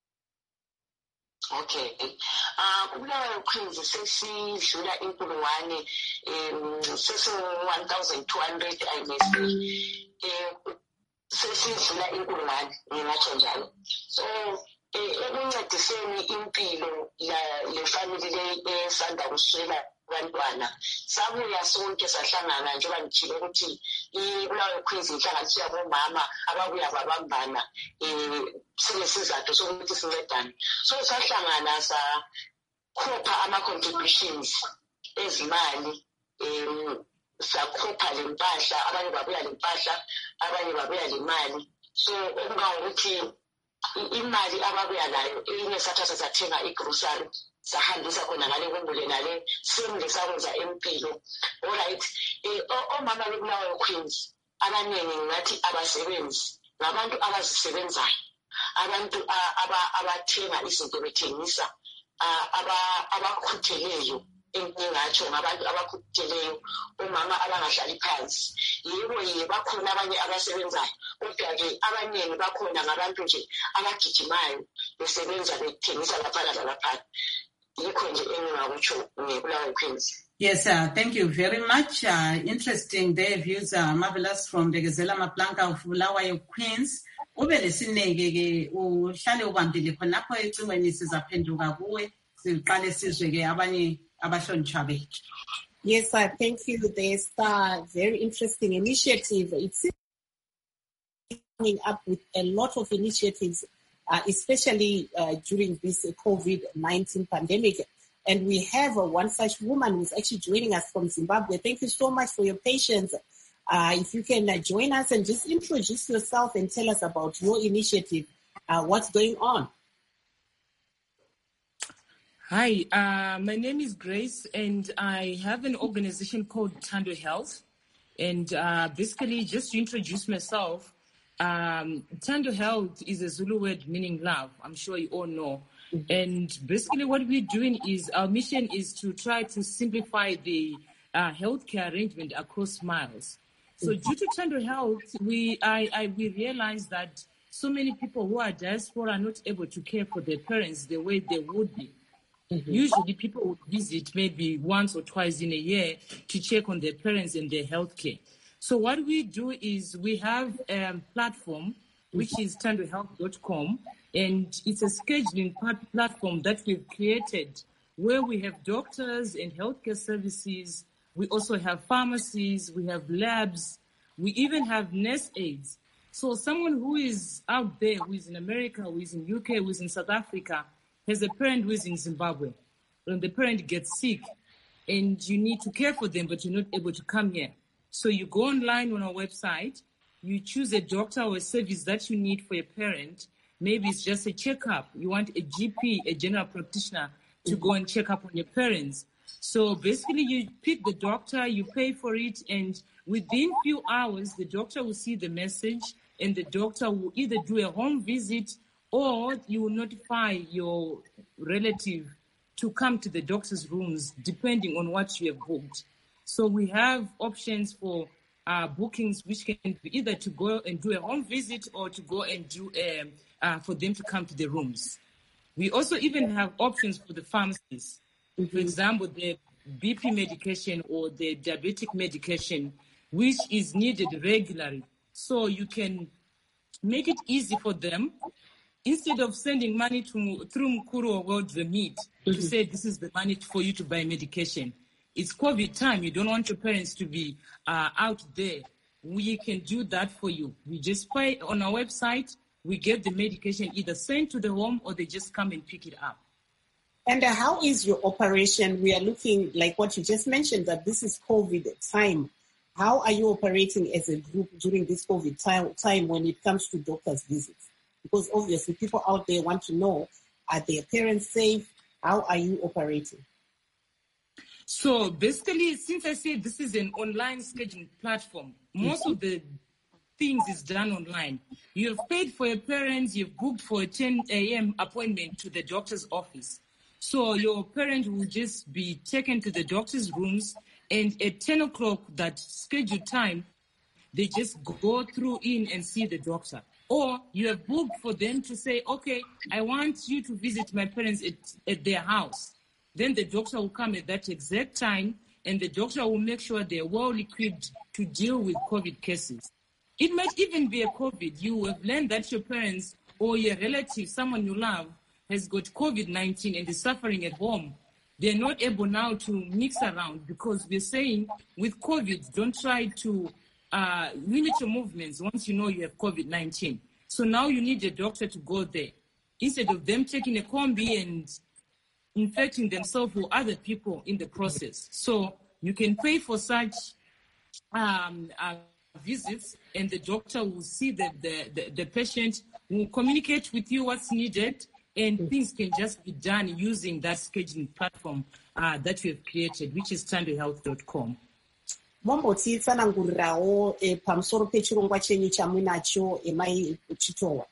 Okay. Ah kuBulawayo Queens sesidlula inkulungwane um sesi one thousand two hundred I may say. Eh sesidlula inkulungwane ngingatsho njalo. So ekuncediseni impilo le family le esanda kuswela abantwana sabuya sonke sahlangana njengoba ngitshilo ukuthi iBulawayo Queens inhlanganiso yabomama ababuya babambana eh silesizathu sokuthi sincedane so sahlangana sakhupha ama contributions ezimali em sakhupha lempahla abanye babuya lempahla abanye babuya lemali so ukuthi imali ababuya nayo inye sathatha sathenga igrocery sahambisa khona ngale kumbule ngale simle sakwenza empilo. All right, eh omama beBulawayo Queens abaningi ngathi abasebenzi ngabantu abazisebenzayo abantu abathenga izinto bethengisa abakhutheleyo engingatsho ngabantu abakhutheleyo umama abangahlali phansi yebo ye bakhona abanye abasebenzayo kodwa-ke abaningi bakhona ngabantu nje abagijimayo besebenza bethengisa laphana lalaphana yikho nje engingakutsho ngebulawayo Queens. Yes, uh, thank you very much. Uh, interesting, their views are marvelous from Begezela Maplanka of Bulawayo Queens. Ube lesineke ke uhlale ubambile khonapho ecingweni sizaphenduka kuwe siqale sizwe ke abanye abahlonitshwa bethu. Yes, I thank you. There's a very interesting initiative. It's coming up with a lot of initiatives, uh, especially uh, during this COVID nineteen pandemic. And we have uh, one such woman who's actually joining us from Zimbabwe. Thank you so much for your patience. Uh, if you can uh, join us and just introduce yourself and tell us about your initiative, uh, what's going on? Hi, uh, my name is Grace, and I have an organization called Tando Health. And uh, basically, just to introduce myself, um, Tando Health is a Zulu word meaning love. I'm sure you all know. Mm-hmm. And basically what we're doing is our mission is to try to simplify the uh, healthcare arrangement across miles. So mm-hmm. due to Tando Health, we I, I we realize that so many people who are diaspora are not able to care for their parents the way they would be. Mm-hmm. Usually people would visit maybe once or twice in a year to check on their parents and their health care. So what we do is we have a platform, which is tando health dot com, and it's a scheduling platform that we've created where we have doctors and healthcare services. We also have pharmacies, we have labs, we even have nurse aides. So someone who is out there, who is in America, who is in U K, who is in South Africa, has a parent who is in Zimbabwe. When the parent gets sick and you need to care for them, but you're not able to come here. So you go online on our website, you choose a doctor or a service that you need for your parent. Maybe it's just a checkup. You want a G P, a general practitioner, to go and check up on your parents. So basically you pick the doctor, you pay for it, and within few hours, the doctor will see the message and the doctor will either do a home visit or you will notify your relative to come to the doctor's rooms, depending on what you have booked. So we have options for uh, bookings, which can be either to go and do a home visit or to go and do a, uh, for them to come to the rooms. We also even have options for the pharmacies. Mm-hmm. For example, the B P medication or the diabetic medication, which is needed regularly. So you can make it easy for them. Instead of sending money to, through Mkuru or World Remit mm-hmm. to say this is the money for you to buy medication. It's COVID time. You don't want your parents to be uh, out there. We can do that for you. We just pay on our website. We get the medication either sent to the home or they just come and pick it up. And uh, how is your operation? We are looking, like what you just mentioned, that this is COVID time. How are you operating as a group during this COVID time, time when it comes to doctors' visits? Because obviously people out there want to know, are their parents safe? How are you operating? So basically, since I say this is an online scheduling platform, most mm-hmm. of the things is done online. You have paid for your parents, you've booked for a ten a.m. appointment to the doctor's office. So your parent will just be taken to the doctor's rooms, and at ten o'clock, that scheduled time, they just go through in and see the doctor. Or you have booked for them to say, okay, I want you to visit my parents at, at their house. Then the doctor will come at that exact time, and the doctor will make sure they're well equipped to deal with COVID cases. It might even be a COVID. You have learned that your parents or your relative, someone you love, has got COVID nineteen and is suffering at home. They're not able now to mix around because we're saying with COVID, don't try to uh, limit your movements once you know you have COVID nineteen. So now you need a doctor to go there. Instead of them taking a combi and infecting themselves or other people in the process. So you can pay for such um, uh, visits, and the doctor will see the, the, the, the patient, will communicate with you what's needed, and things can just be done using that scheduling platform uh, that we have created, which is tando health dot com. mombotitsanangurirawo e, pamusoro pechirongwa chenyu chamunacho Emai Chitowa?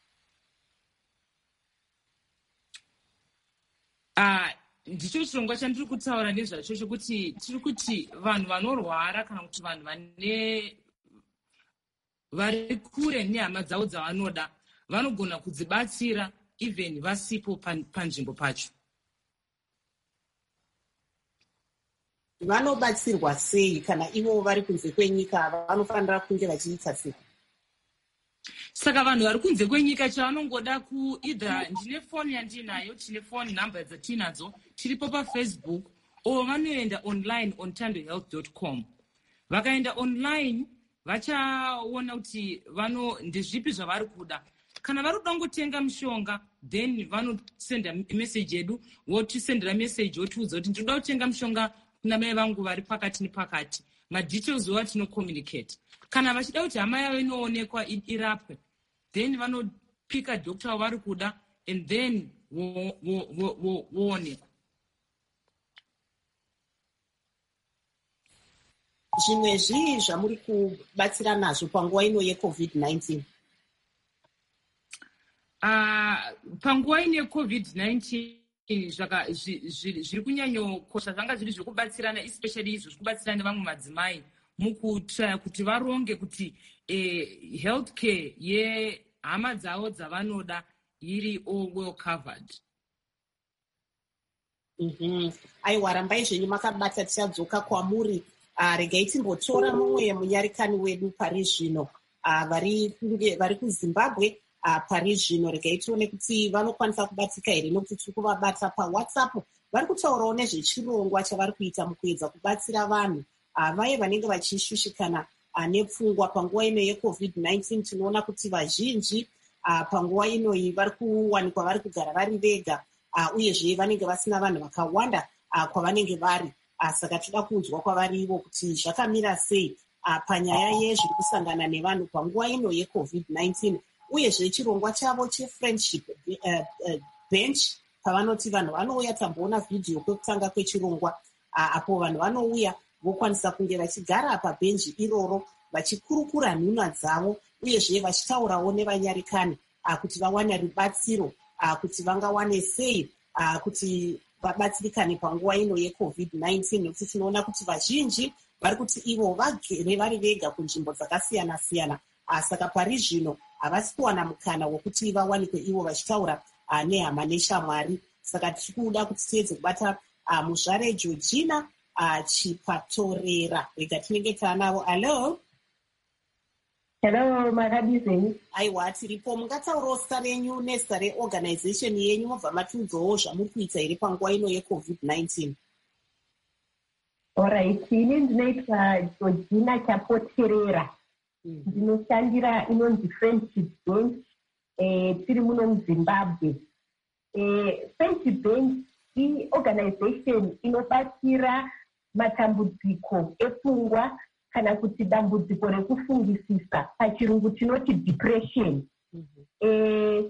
Ah, ndicho chirongwa chandiri kutaura nezvacho chokuti tiri kuti vanhu vanorwara kana kuti vanhu vane vari kure nehama dzavo dzavanoda vanogona kudzibatsira even vasipo panzvimbo pacho. Vanobatsirwa sei kana ivo vari kunze kwenyika vanofanira kunge vachiita sei? Saka vanhu vari kunze kwenyika chavanongoda ku either ndine foni yandinayo, tine foni namba dzatinadzo, tiripo paFacebook, o vanoenda online on tando health dot com. Vakaenda online vachaona kuti vano ndezvipi zvavari kuda. Kana vari kuda ngotenga mushonga, then vanosenda message yedu, votisendera message votiudza kuti ndinoda kutenga mushonga kuna mai vangu vari pakati nepakati. Madetails ova tino communicate. Kana vachida kuti hama yavo inoonekwa irapwe, then vanopika doctor wavari kuda and then voonekwa. Zvimwe zvii zvamuri kubatsira nazvo panguva ino yeCovid nineteen? Uh, panguva ino yeCovid nineteen zvaka zviri kunyanyokosha zvanga zviri zviri kubatsirana, especially izvo zviri kubatsirana nevamwe madzimai mukutraya kuti varonge kuti eh, healthcare yehama dzavo dzavanoda iri all well covered. Mm-hmm. Aiwa, rambai zvenyu makabata, tichadzoka kwamuri. Uh, regai timbotora mumwe munyarikani wedu pari zvino uh, vari, vari kuZimbabwe uh, pari zvino. Regai tione kuti vanokwanisa kubatika here, nokuti tiri kuvabata paWhatsApp. Vari kutaurawo nezvechirongwa chavari kuita mukuedza kubatsira vanhu uh, vaye vanenge vachishushikana uh, nepfungwa panguva ino yeCovid nineteen. Tinoona kuti vazhinji uh, panguva inoyi vari kuwanikwa vari kugara vari vega, uh, uyezve vanenge vasina vanhu vakawanda uh, kwavanenge vari. Uh, saka toda kunzwa kwavarivo kuti zvakamira sei uh, panyaya yezviri kusangana nevanhu panguva ino yeCovid nineteen, uyezve chirongwa chavo chefriendship uh, uh, bench, pavanoti vanhu vanouya. Tamboona vhidhiyo kwekutanga kwechirongwa uh, apo vanhu vanouya vokwanisa kunge vachigara pabhenji iroro vachikurukura nhunha dzavo, uyezve vachitaurawo nevanyarikani uh, kuti vawane rubatsiro uh, kuti vangawane sei uh, kuti vabatsirikane panguva ino yeCovid nineteen, nekuti tinoona kuti vazhinji vari kuti ivo vagere vari vega kunzvimbo dzakasiyana siyana. Saka pari zvino havasi kuwana mukana wokuti vawanikwe ivo vachitaura nehama neshamwari. Saka tiri kuda kuti tiedze kubata muzvare Georgina Chipatorera. Rega tinenge taanavo. Hello. Hello, makadizeni. Aiwa, tiripo. Mungataurawo zita renyu nezita reorganization yenyu, mobva matiudzawo zvamuri kuita here panguva ino yeCovid nineteen? Alright, ini ndinoitwa Georgina Chapoterera. Mm. Ndinoshandira inonzi Friendship Bench, eh, tiri muno muZimbabwe. Eh, Friendship Bench iorganization inobatsira matambudziko epfungwa kana kuti dambudziko rekufungisisa, pachirungu tinoti depression. Mm-hmm. Eh,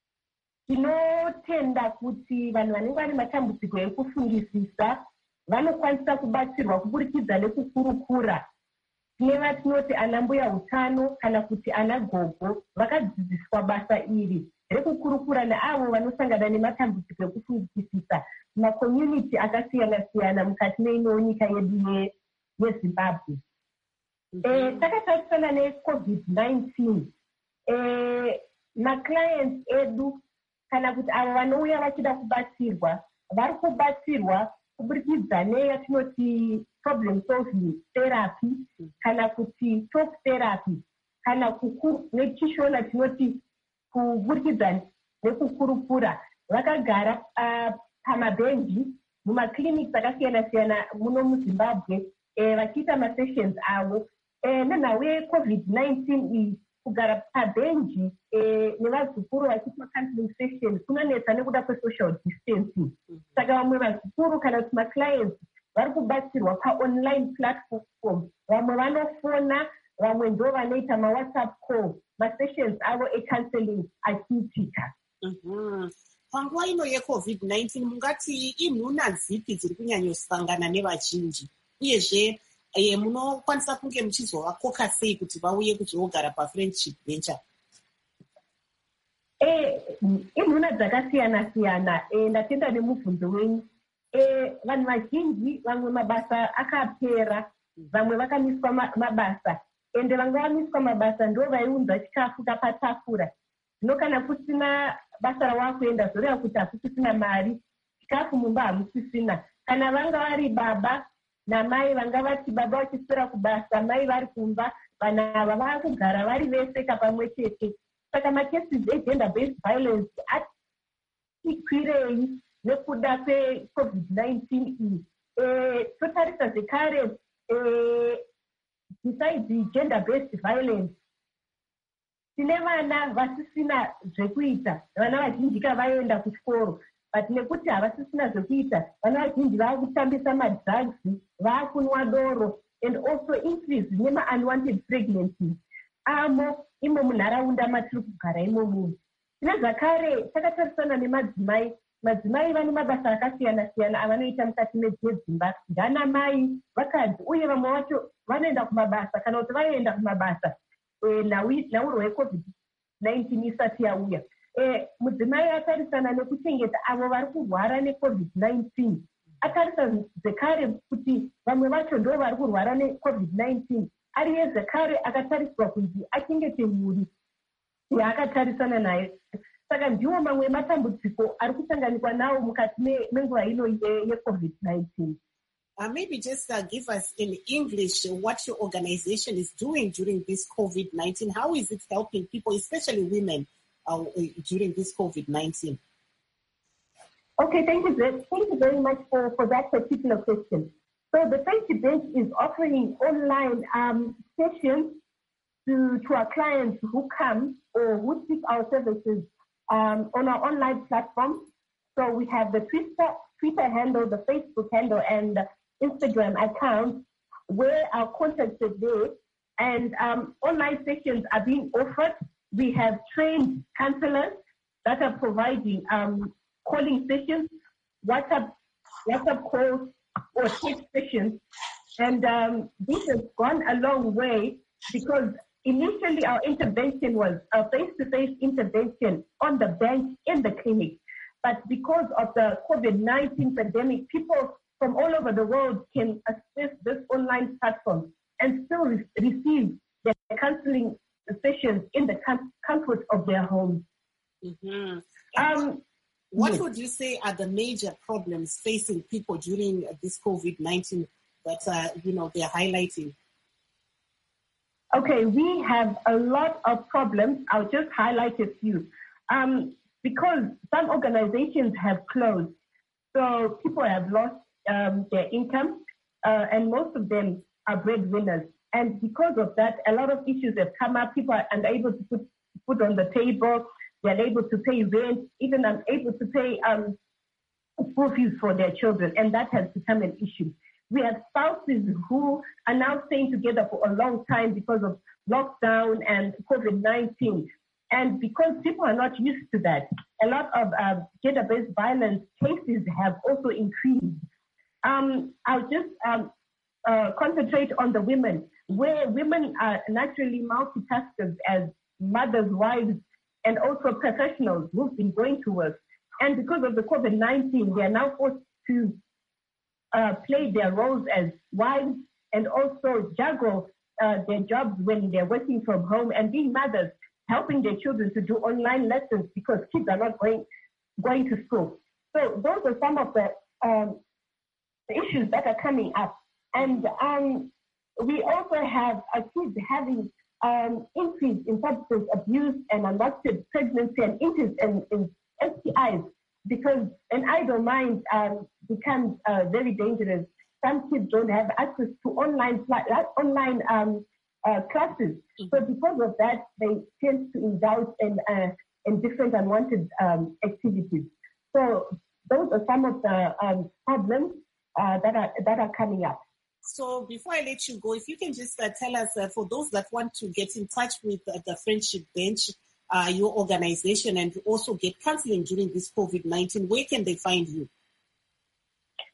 tinotenda kuti vanhu vanenge vane matambudziko ekufungisisa vanokwanisa kubatsirwa kuburikidza nekukurukura. Tine vatinoti ana mbuya utano kana kuti ana gogo vakadzidziswa basa iri rekukurukura neavo vanosangana nematambudziko ekufungisisa mumakommunity akasiyana siyana mukati meino nyika yedu yeZimbabwe. Mm-hmm. Eh, takatarisana neCovid nineteen, eh, maclients edu kana kuti avo vanouya vachida kubatsirwa vari kubatsirwa kuburikidza neyatinoti problem solving therapy, kana kuti talk therapy, kana nechishona tinoti kuburikidza nekukurukura. Vakagara uh, pamabhenji mumakliniki akasiyana siyana muno muZimbabwe, eh, vachiita masessions avo. Eh, nenhau yeCovid nineteen iyi kugara pabhenji eh, nevazukuru vachiita counseling session kunonetsa nekuda kwesocial distancing. Saka vamwe vazukuru kana kuti maclients vari kubatsirwa paonline platform. Vamwe vanofona, vamwe ndo vanoita mawhatsapp call, masessions avo ecounseling achiitika. Mm-hmm. Panguva ino yeCovid nineteen mungati inhuna dzipi dziri kunyanyosangana nevazhinji, uyezve e, munokwanisa kunge muchizovakoka sei kuti vauye kuzogara pafriendship bench? Inhuna dzakasiyana-siyana. Ndatenda nemubvunzo wenyu. Vanhu vazhinji vamwe mabasa akapera, vamwe vakamiswa mabasa, ende vanga vamiswa mabasa ndo vaiunza chikafu kapatafura. Zvino kana kusina basa rawakuenda zoreva kuti hakusisina mari, chikafu mumba hamusisina. Kana vanga vari baba namai vanga vati baba vachiswera kubasa, mai vari kumba, vana ava vakugara vari vese kapamwe chete. Saka macases egender based violence ati kwirei nekuda kwecovid nineteen iyi. Totarisa zvekare besides gender based violence, tine vana vasisina zvekuita. Vana vazhinji kavaenda kuchikoro, but nekuti havasisina zvekuita, vana vazhinji vakutambisa madrugs, vakunwa doro, and also increase nema unwanted pregnancies amo imo munharaunda matiri kugara imomo. Tine zvakare takatarisana nemadzimai. Madzimai vane mabasa akasiyana-siyana avanoita mukati medzimba, ngana mai, vakadzi, uye vamwe vacho vanoenda kumabasa. Kana kuti vaenda kumabasa nauro wecovid nineteen isati yauya, mudzimai atarisana nekuchengeta avo vari kurwara necovid nineteen. Atarisa zvekare kuti vamwe vacho ndo vari kurwara necovid nineteen. Ariye zvekare akatariswa kunzi achengete mhuri yaakatarisana naye. Saka ndiwo mamwe matambudziko ari kusanganikwa nawo mukati menguva ino yecovid nineteen. Uh, maybe just uh, give us in English what your organization is doing during this COVID nineteen. How is it helping people, especially women, uh, during this COVID nineteen? Okay, thank you. Thank you very much for, for that particular question. So the Friendship Bench is offering online um, sessions to, to our clients who come or who seek our services um, on our online platform. So we have the Twitter, Twitter handle, the Facebook handle, and the Instagram account where our contacts are there. And um, online sessions are being offered. We have trained counselors that are providing um, calling sessions, WhatsApp, WhatsApp calls, or text sessions. And um, this has gone a long way because initially our intervention was a face-to-face intervention on the bench in the clinic. But because of the COVID nineteen pandemic, people from all over the world can access this online platform and still re- receive their counseling sessions in the com- comfort of their homes. Mm-hmm. Um, What yes. would you say are the major problems facing people during this COVID nineteen that, uh, you know, they're highlighting? Okay, we have a lot of problems. I'll just highlight a few. Um, because some organizations have closed, so people have lost um, their income, uh, and most of them are breadwinners. And because of that, a lot of issues have come up. People are unable to put food on the table. They're unable to pay rent, even unable to pay um, school fees for their children, and that has become an issue. We have spouses who are now staying together for a long time because of lockdown and COVID nineteen. And because people are not used to that, a lot of uh, gender-based violence cases have also increased. Um, I'll just um, uh, concentrate on the women, where women are naturally multitaskers as mothers, wives, and also professionals who've been going to work. And because of the COVID nineteen, they are now forced to uh, play their roles as wives and also juggle uh, their jobs when they're working from home and being mothers, helping their children to do online lessons because kids are not going going to school. So those are some of the, um, the issues that are coming up. And um, we also have uh, kids having um, increase in substance abuse and unwanted pregnancy and increase in, in S T Is because an idle mind um, becomes uh, very dangerous. Some kids don't have access to online online um, uh, classes. So because of that, they tend to indulge in, uh, in different unwanted um, activities. So those are some of the um, problems uh, that are that are coming up. So before I let you go, if you can just uh, tell us, uh, for those that want to get in touch with uh, the Friendship Bench, uh, your organization, and also get counseling during this COVID nineteen, where can they find you?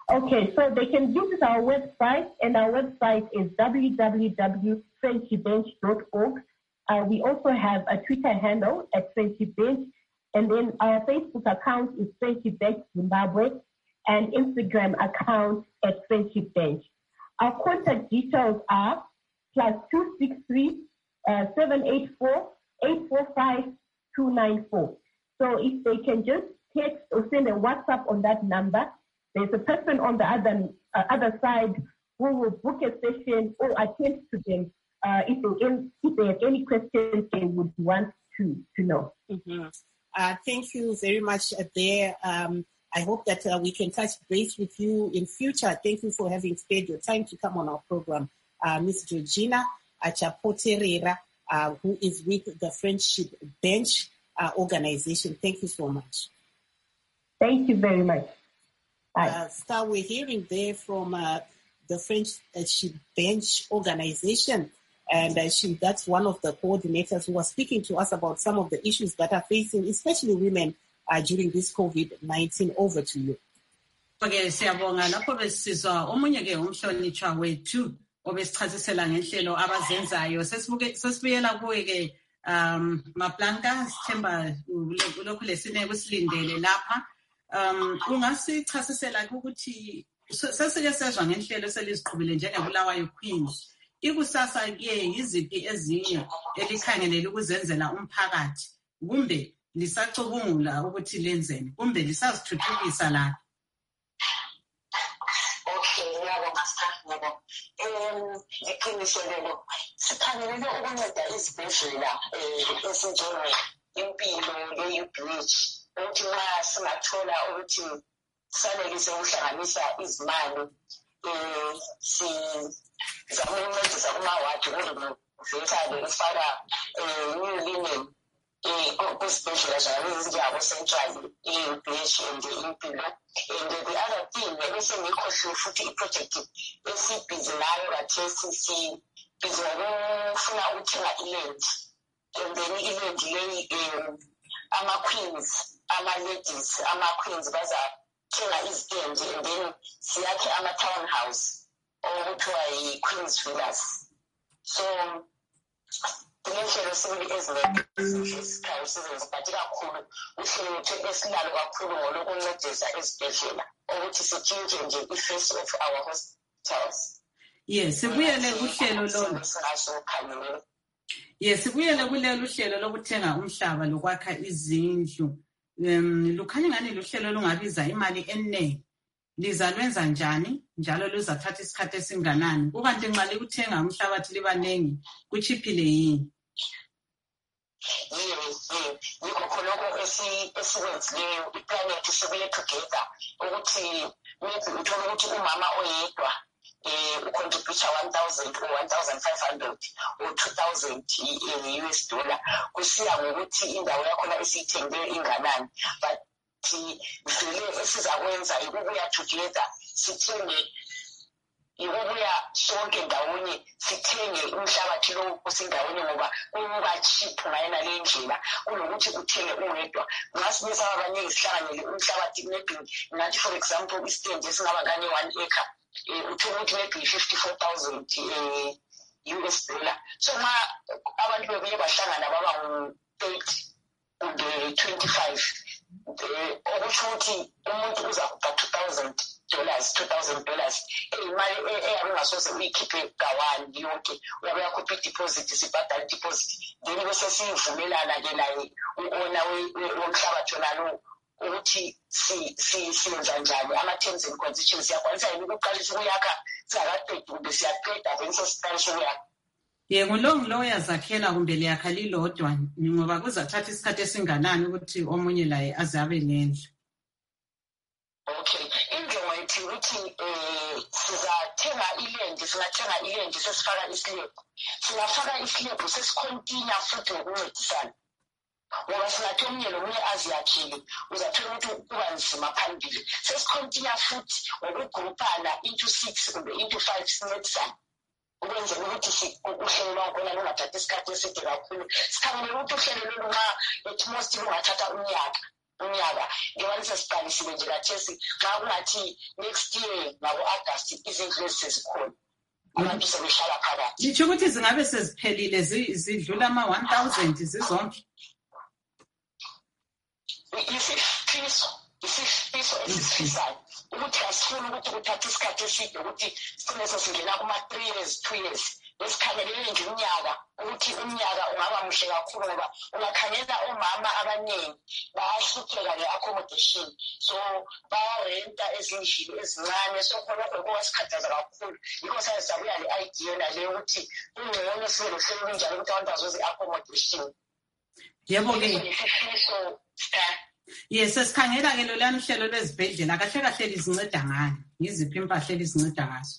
Okay, so they can visit our website, and our website is w w w dot friendship bench dot org. Uh, we also have a Twitter handle at Friendship Bench, and then our Facebook account is Friendship Bench Zimbabwe, and Instagram account at Friendship Bench. Our contact details are plus two six three uh, seven eight four eight four five two nine four. So if they can just text or send a WhatsApp on that number, there's a person on the other uh, other side who will book a session or attend to them uh, if, they, if they have any questions they would want to, to know. Mm-hmm. Uh, thank you very much uh, there. Um, I hope that uh, we can touch base with you in future. Thank you for having spared your time to come on our program. Uh, Miss Georgina Achapoterera, uh, who is with the Friendship Bench uh, organization. Thank you so much. Thank you very much. Uh, Star, we're hearing there from uh, the Friendship Bench organization, and uh, she, that's one of the coordinators who was speaking to us about some of the issues that are facing, especially women, uh, during this COVID nineteen. Over to you. Okay, siyabonga lapho besizwa omunye ke umhlonitshwa wethu obesichazisela ngenhlelo abazenzayo. Sesibuke sesibuyela kuwe ke um Maplanka, sithemba lokhu lesine kusilindele lapha. Um ungasichasisela ukuthi sesike sezwa ngenhlelo seliziqhubile njengebulawayo Queens. Ikusasa ke yiziphi ezinye elikhangelela ukuzenzela umphakathi kumbe lisacubungula ukuthi lenzeni kumbe lisazithuthukisa la? Okay, ngiyabonga sithando. Um iqiniso lelo sikhangelela ukunceda izibhedlela eh esinjenge impilo le-Bridge ukuthi nxa singathola ukuthi sanelise ukuhlanganisa izimali um sizame ukuncedisa kumawadi kunovethane ukufaka um new linen um kwisibhedlela zona ezinjengabo-Central, i-Bridge and impilo. And the other thing bese ngikhohliwe futhi iproject esibhizi nayo kathesi sibhizi ngokufuna ukuthenga iland, and then iland leyi um ama-queens, ama-ladies, ama-queens bazathenga izitendi, and then siyakhe ama-townhouse okuthiwa yi-Queens Villas. So kunenhlelo sibili ezinengi esikhayo sizenzibathi kakhulu uhlelo lwethu esilalo kakhulu ngolokuncedisa ezibhedlela ukuthi sitshintshe nje i-face of our hospitals. Yes, sibuyele kuhlelo lolo. Yes, sibuyele kulelo hlelo lokuthenga umhlaba lokwakha izindlu. Um lukhanya ngani luhlelo lungabiza imali eningi. Liza lwenza njani njalo luzathatha isikhathi esinganani? Kukanti nxa likuthenga umhlabathi libanengi kuchiphile yini? Yes, yes. Yikho khonoko esikwenzileyo iplanethi sibuye together ukuthi maybe uthole ukuthi umama oyedwa um ucontributor one thousand or one thousand five hundred or two thousand U S dollar kusiya ngokuthi indawo yakhona esiyithengele inganani. But vele esizakwenza yikubuya together sithenge yikubuya sonke ndawonye sithenge umhlabathi lo osindawonye ngoba kuba cheap ngayena le ndlela kunokuthi uthenge uwedwa. Ngasinye sababanye isihlanganyele umhlabathi maybe ngathi for example istand esingaba ngane one acre eh uthola ukuthi maybe fifty-four thousand eh U S dollar. So ma abantu bebuye bahlangana baba ngu-thirty and twenty-five okusho ukuthi umuntu uza kupha two thousand dollars two thousand dollars imali eyabe ungasoze uyikhiphe kawani yonke uyabe yakhupha i-deposit sibhadala i-deposit then bese sivumelana ke naye u-owner womhlabathi onalo ukuthi siyenza njani ama-terms and conditions. Siyakwanisa yini ukuqalisa ukuyakha singakaqedi kumbe siyaqeda then sesiqalisa ukuyakha? Yebo, lo ngulo yazakhela kumbe liyakha lilodwa ngoba kuzathatha isikhathi esinganani ukuthi omunye laye aze abe nendlu? Okay, injongo yethu ukuthi um sizathenga ilendi singathenga ilendi sesifaka isilebhu singafaka isilebhu sesikhontinya futhi ngokuncedisana ngoba singathi omunye lomunye aziyakhile uzathola ukuthi kuba nzima phambili. Sesikhontinya futhi ngokugrupana into six kumbe into five sincedisana ukwenzela ukuthi uhlelo lwakhona lungathatha isikhathi eside kakhulu. Sikhangele ukuthi uhlelo lolu nxa at most lungathatha unyaka unyaka ngebalisa siqalisile nje kathesi xa kungathi next year ngabo-August izindlu lezi sezikhona abantu sebehlala phakathi. Ngitsho ukuthi zingabe seziphelile zidlula ama-one thousand zizonke? Isifiso isifiso esisifisayo ukuthi asifuni ukuthi kuthatha isikhathi eside ukuthi sine sesingena kuma-three years two years esikhangelele nje umnyaka ukuthi umnyaka ungaba muhle kakhulu ngoba ungakhangela omama abaningi bayahlupheka nge-accommodation so bayarenta ezindlini ezincane so khonokho kuwasikhathaza kakhulu yikho saye sabuya le-idea nale ukuthi kungcono sibe lohlelo lunjalo ukuthi abantu bazuze i-accommodation. Yebo-ke isifiso yes sesikhangela-ke loluyani uhlelo lwezibhedlela kahle kahle lizinceda ngani yiziphi impahla elizinceda ngazo?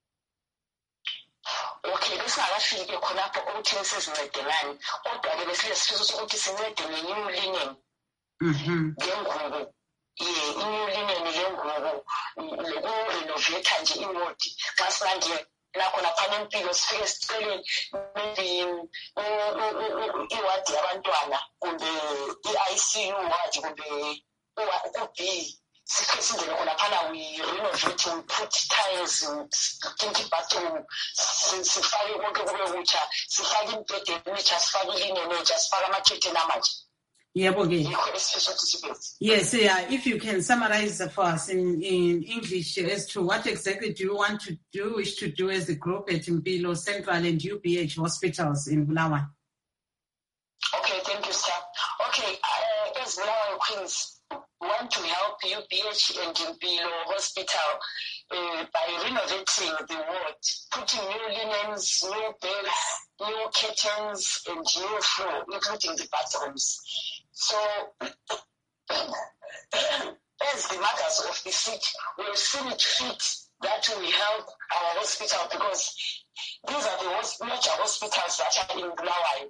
Okay, besingakafiki khonapho ukuthi besizincede ngani kodwa-ke besilesifiso sokuthi sincede nge-new linen ngengubo ye i-new linen ngengubo loku-renovate nje iwodi xa sinandiye nakhona phana empilo sifike sicele maybe iwadi yabantwana kumbe i-I C U wadi kumbe u-B sifike singene khona phana we renovate, we put tiles, kinky bathroom, sifake konke kube kutsha, sifake imibhede emitsha, sifake ilineni entsha, sifake amakhetheni amatsha. Yebo-ke. Yes, yeah. If you can summarize for us in, in English as to what exactly do you want to do, wish to do as a group at Mpilo Central and U B H hospitals in Bulawayo. Okay, thank you, sir. Okay, uh, as Bulawayo Queens, we want to help U B H and Mpilo Hospital uh, by renovating the ward, putting new linens, new beds, new curtains, and new floor, including the bathrooms. So, as the mothers of the sick, we've seen it fit that we help our hospital because these are the major hospitals that are in Bulawayo.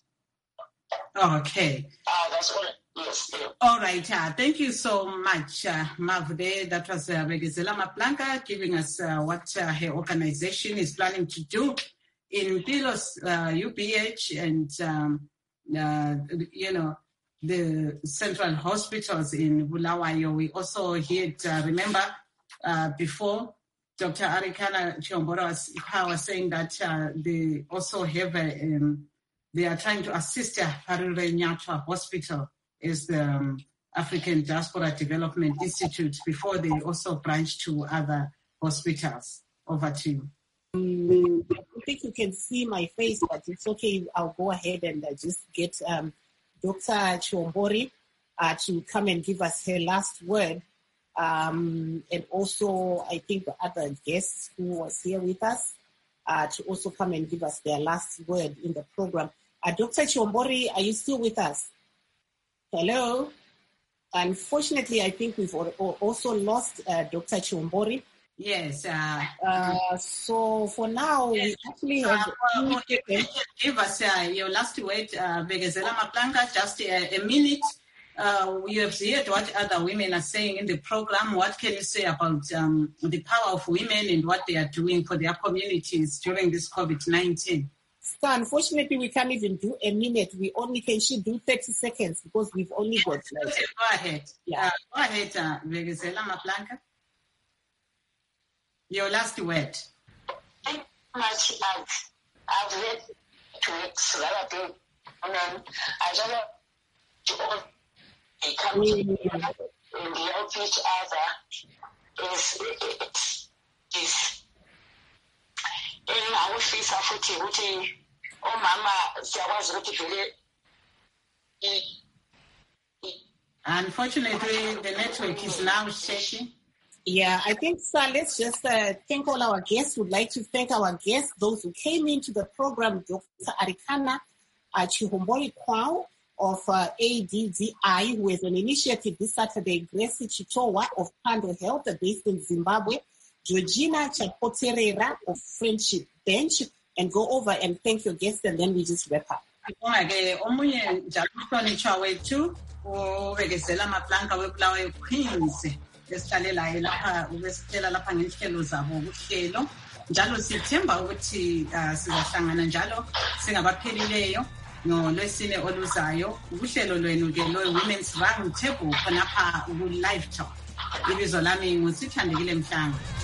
Okay. Uh, that's all. Yes. Yeah. All right. Uh, thank you so much, uh, Mavude. That was uh, Begezela Maplanka giving us uh, what uh, her organization is planning to do in Mpilo's uh, U B H and, um, uh, you know, the central hospitals in Bulawayo. We also heard, uh, remember, uh, before Doctor Arikana Chiombora was, was saying that uh, they also have a, um, they are trying to assist uh, Harure Nyatwa Hospital as the um, African Diaspora Development Institute before they also branch to other hospitals. Over to you. Um, I think you can see my face, but it's okay. I'll go ahead and uh, just get um, Doctor Chiombori uh, to come and give us her last word. Um, and also, I think the other guests who was here with us uh, to also come and give us their last word in the program. Uh, Doctor Chiombori, are you still with us? Hello? Unfortunately, I think we've also lost uh, Doctor Chiombori. Yes. Uh, uh, so for now, yes. we actually have... Uh, well, give us uh, your last word, uh, Begezela Maplanka, just a, a minute. Uh, you have heard what other women are saying in the program. What can you say about um, the power of women and what they are doing for their communities during this COVID nineteen? So unfortunately, we can't even do a minute. We only can she do thirty seconds because we've only got... Like, okay, go ahead. Yeah. Uh, go ahead, uh, Begezela Maplanka. Your last word. Thank you much. I've, I've read two weeks, rather and then I don't know to all they come together and help each other is it's is in our face of it, oh mama, there was really unfortunately the network is now shaking. Yeah, I think, sir, let's just uh, thank all our guests. We'd like to thank our guests, those who came into the program, Doctor Arikana uh, Chihombori Kwao of uh, A D D I, who has an initiative this Saturday, Gracie Chitowa of Pando Health, based in Zimbabwe, Georgina Chapoterera of Friendship Bench, and go over and thank your guests, and then we just wrap up. Esihlalela lapha ubesitshela lapha ngenhlelo zabo uhlelo njalo sithemba ukuthi sizahlangana njalo singabaphelileyo ngolwesine oluzayo uhlelo lwenu ke lo Women's Round Table khonapha ku Live Talk. Ibizo lami nguSithandekile Mhlanga.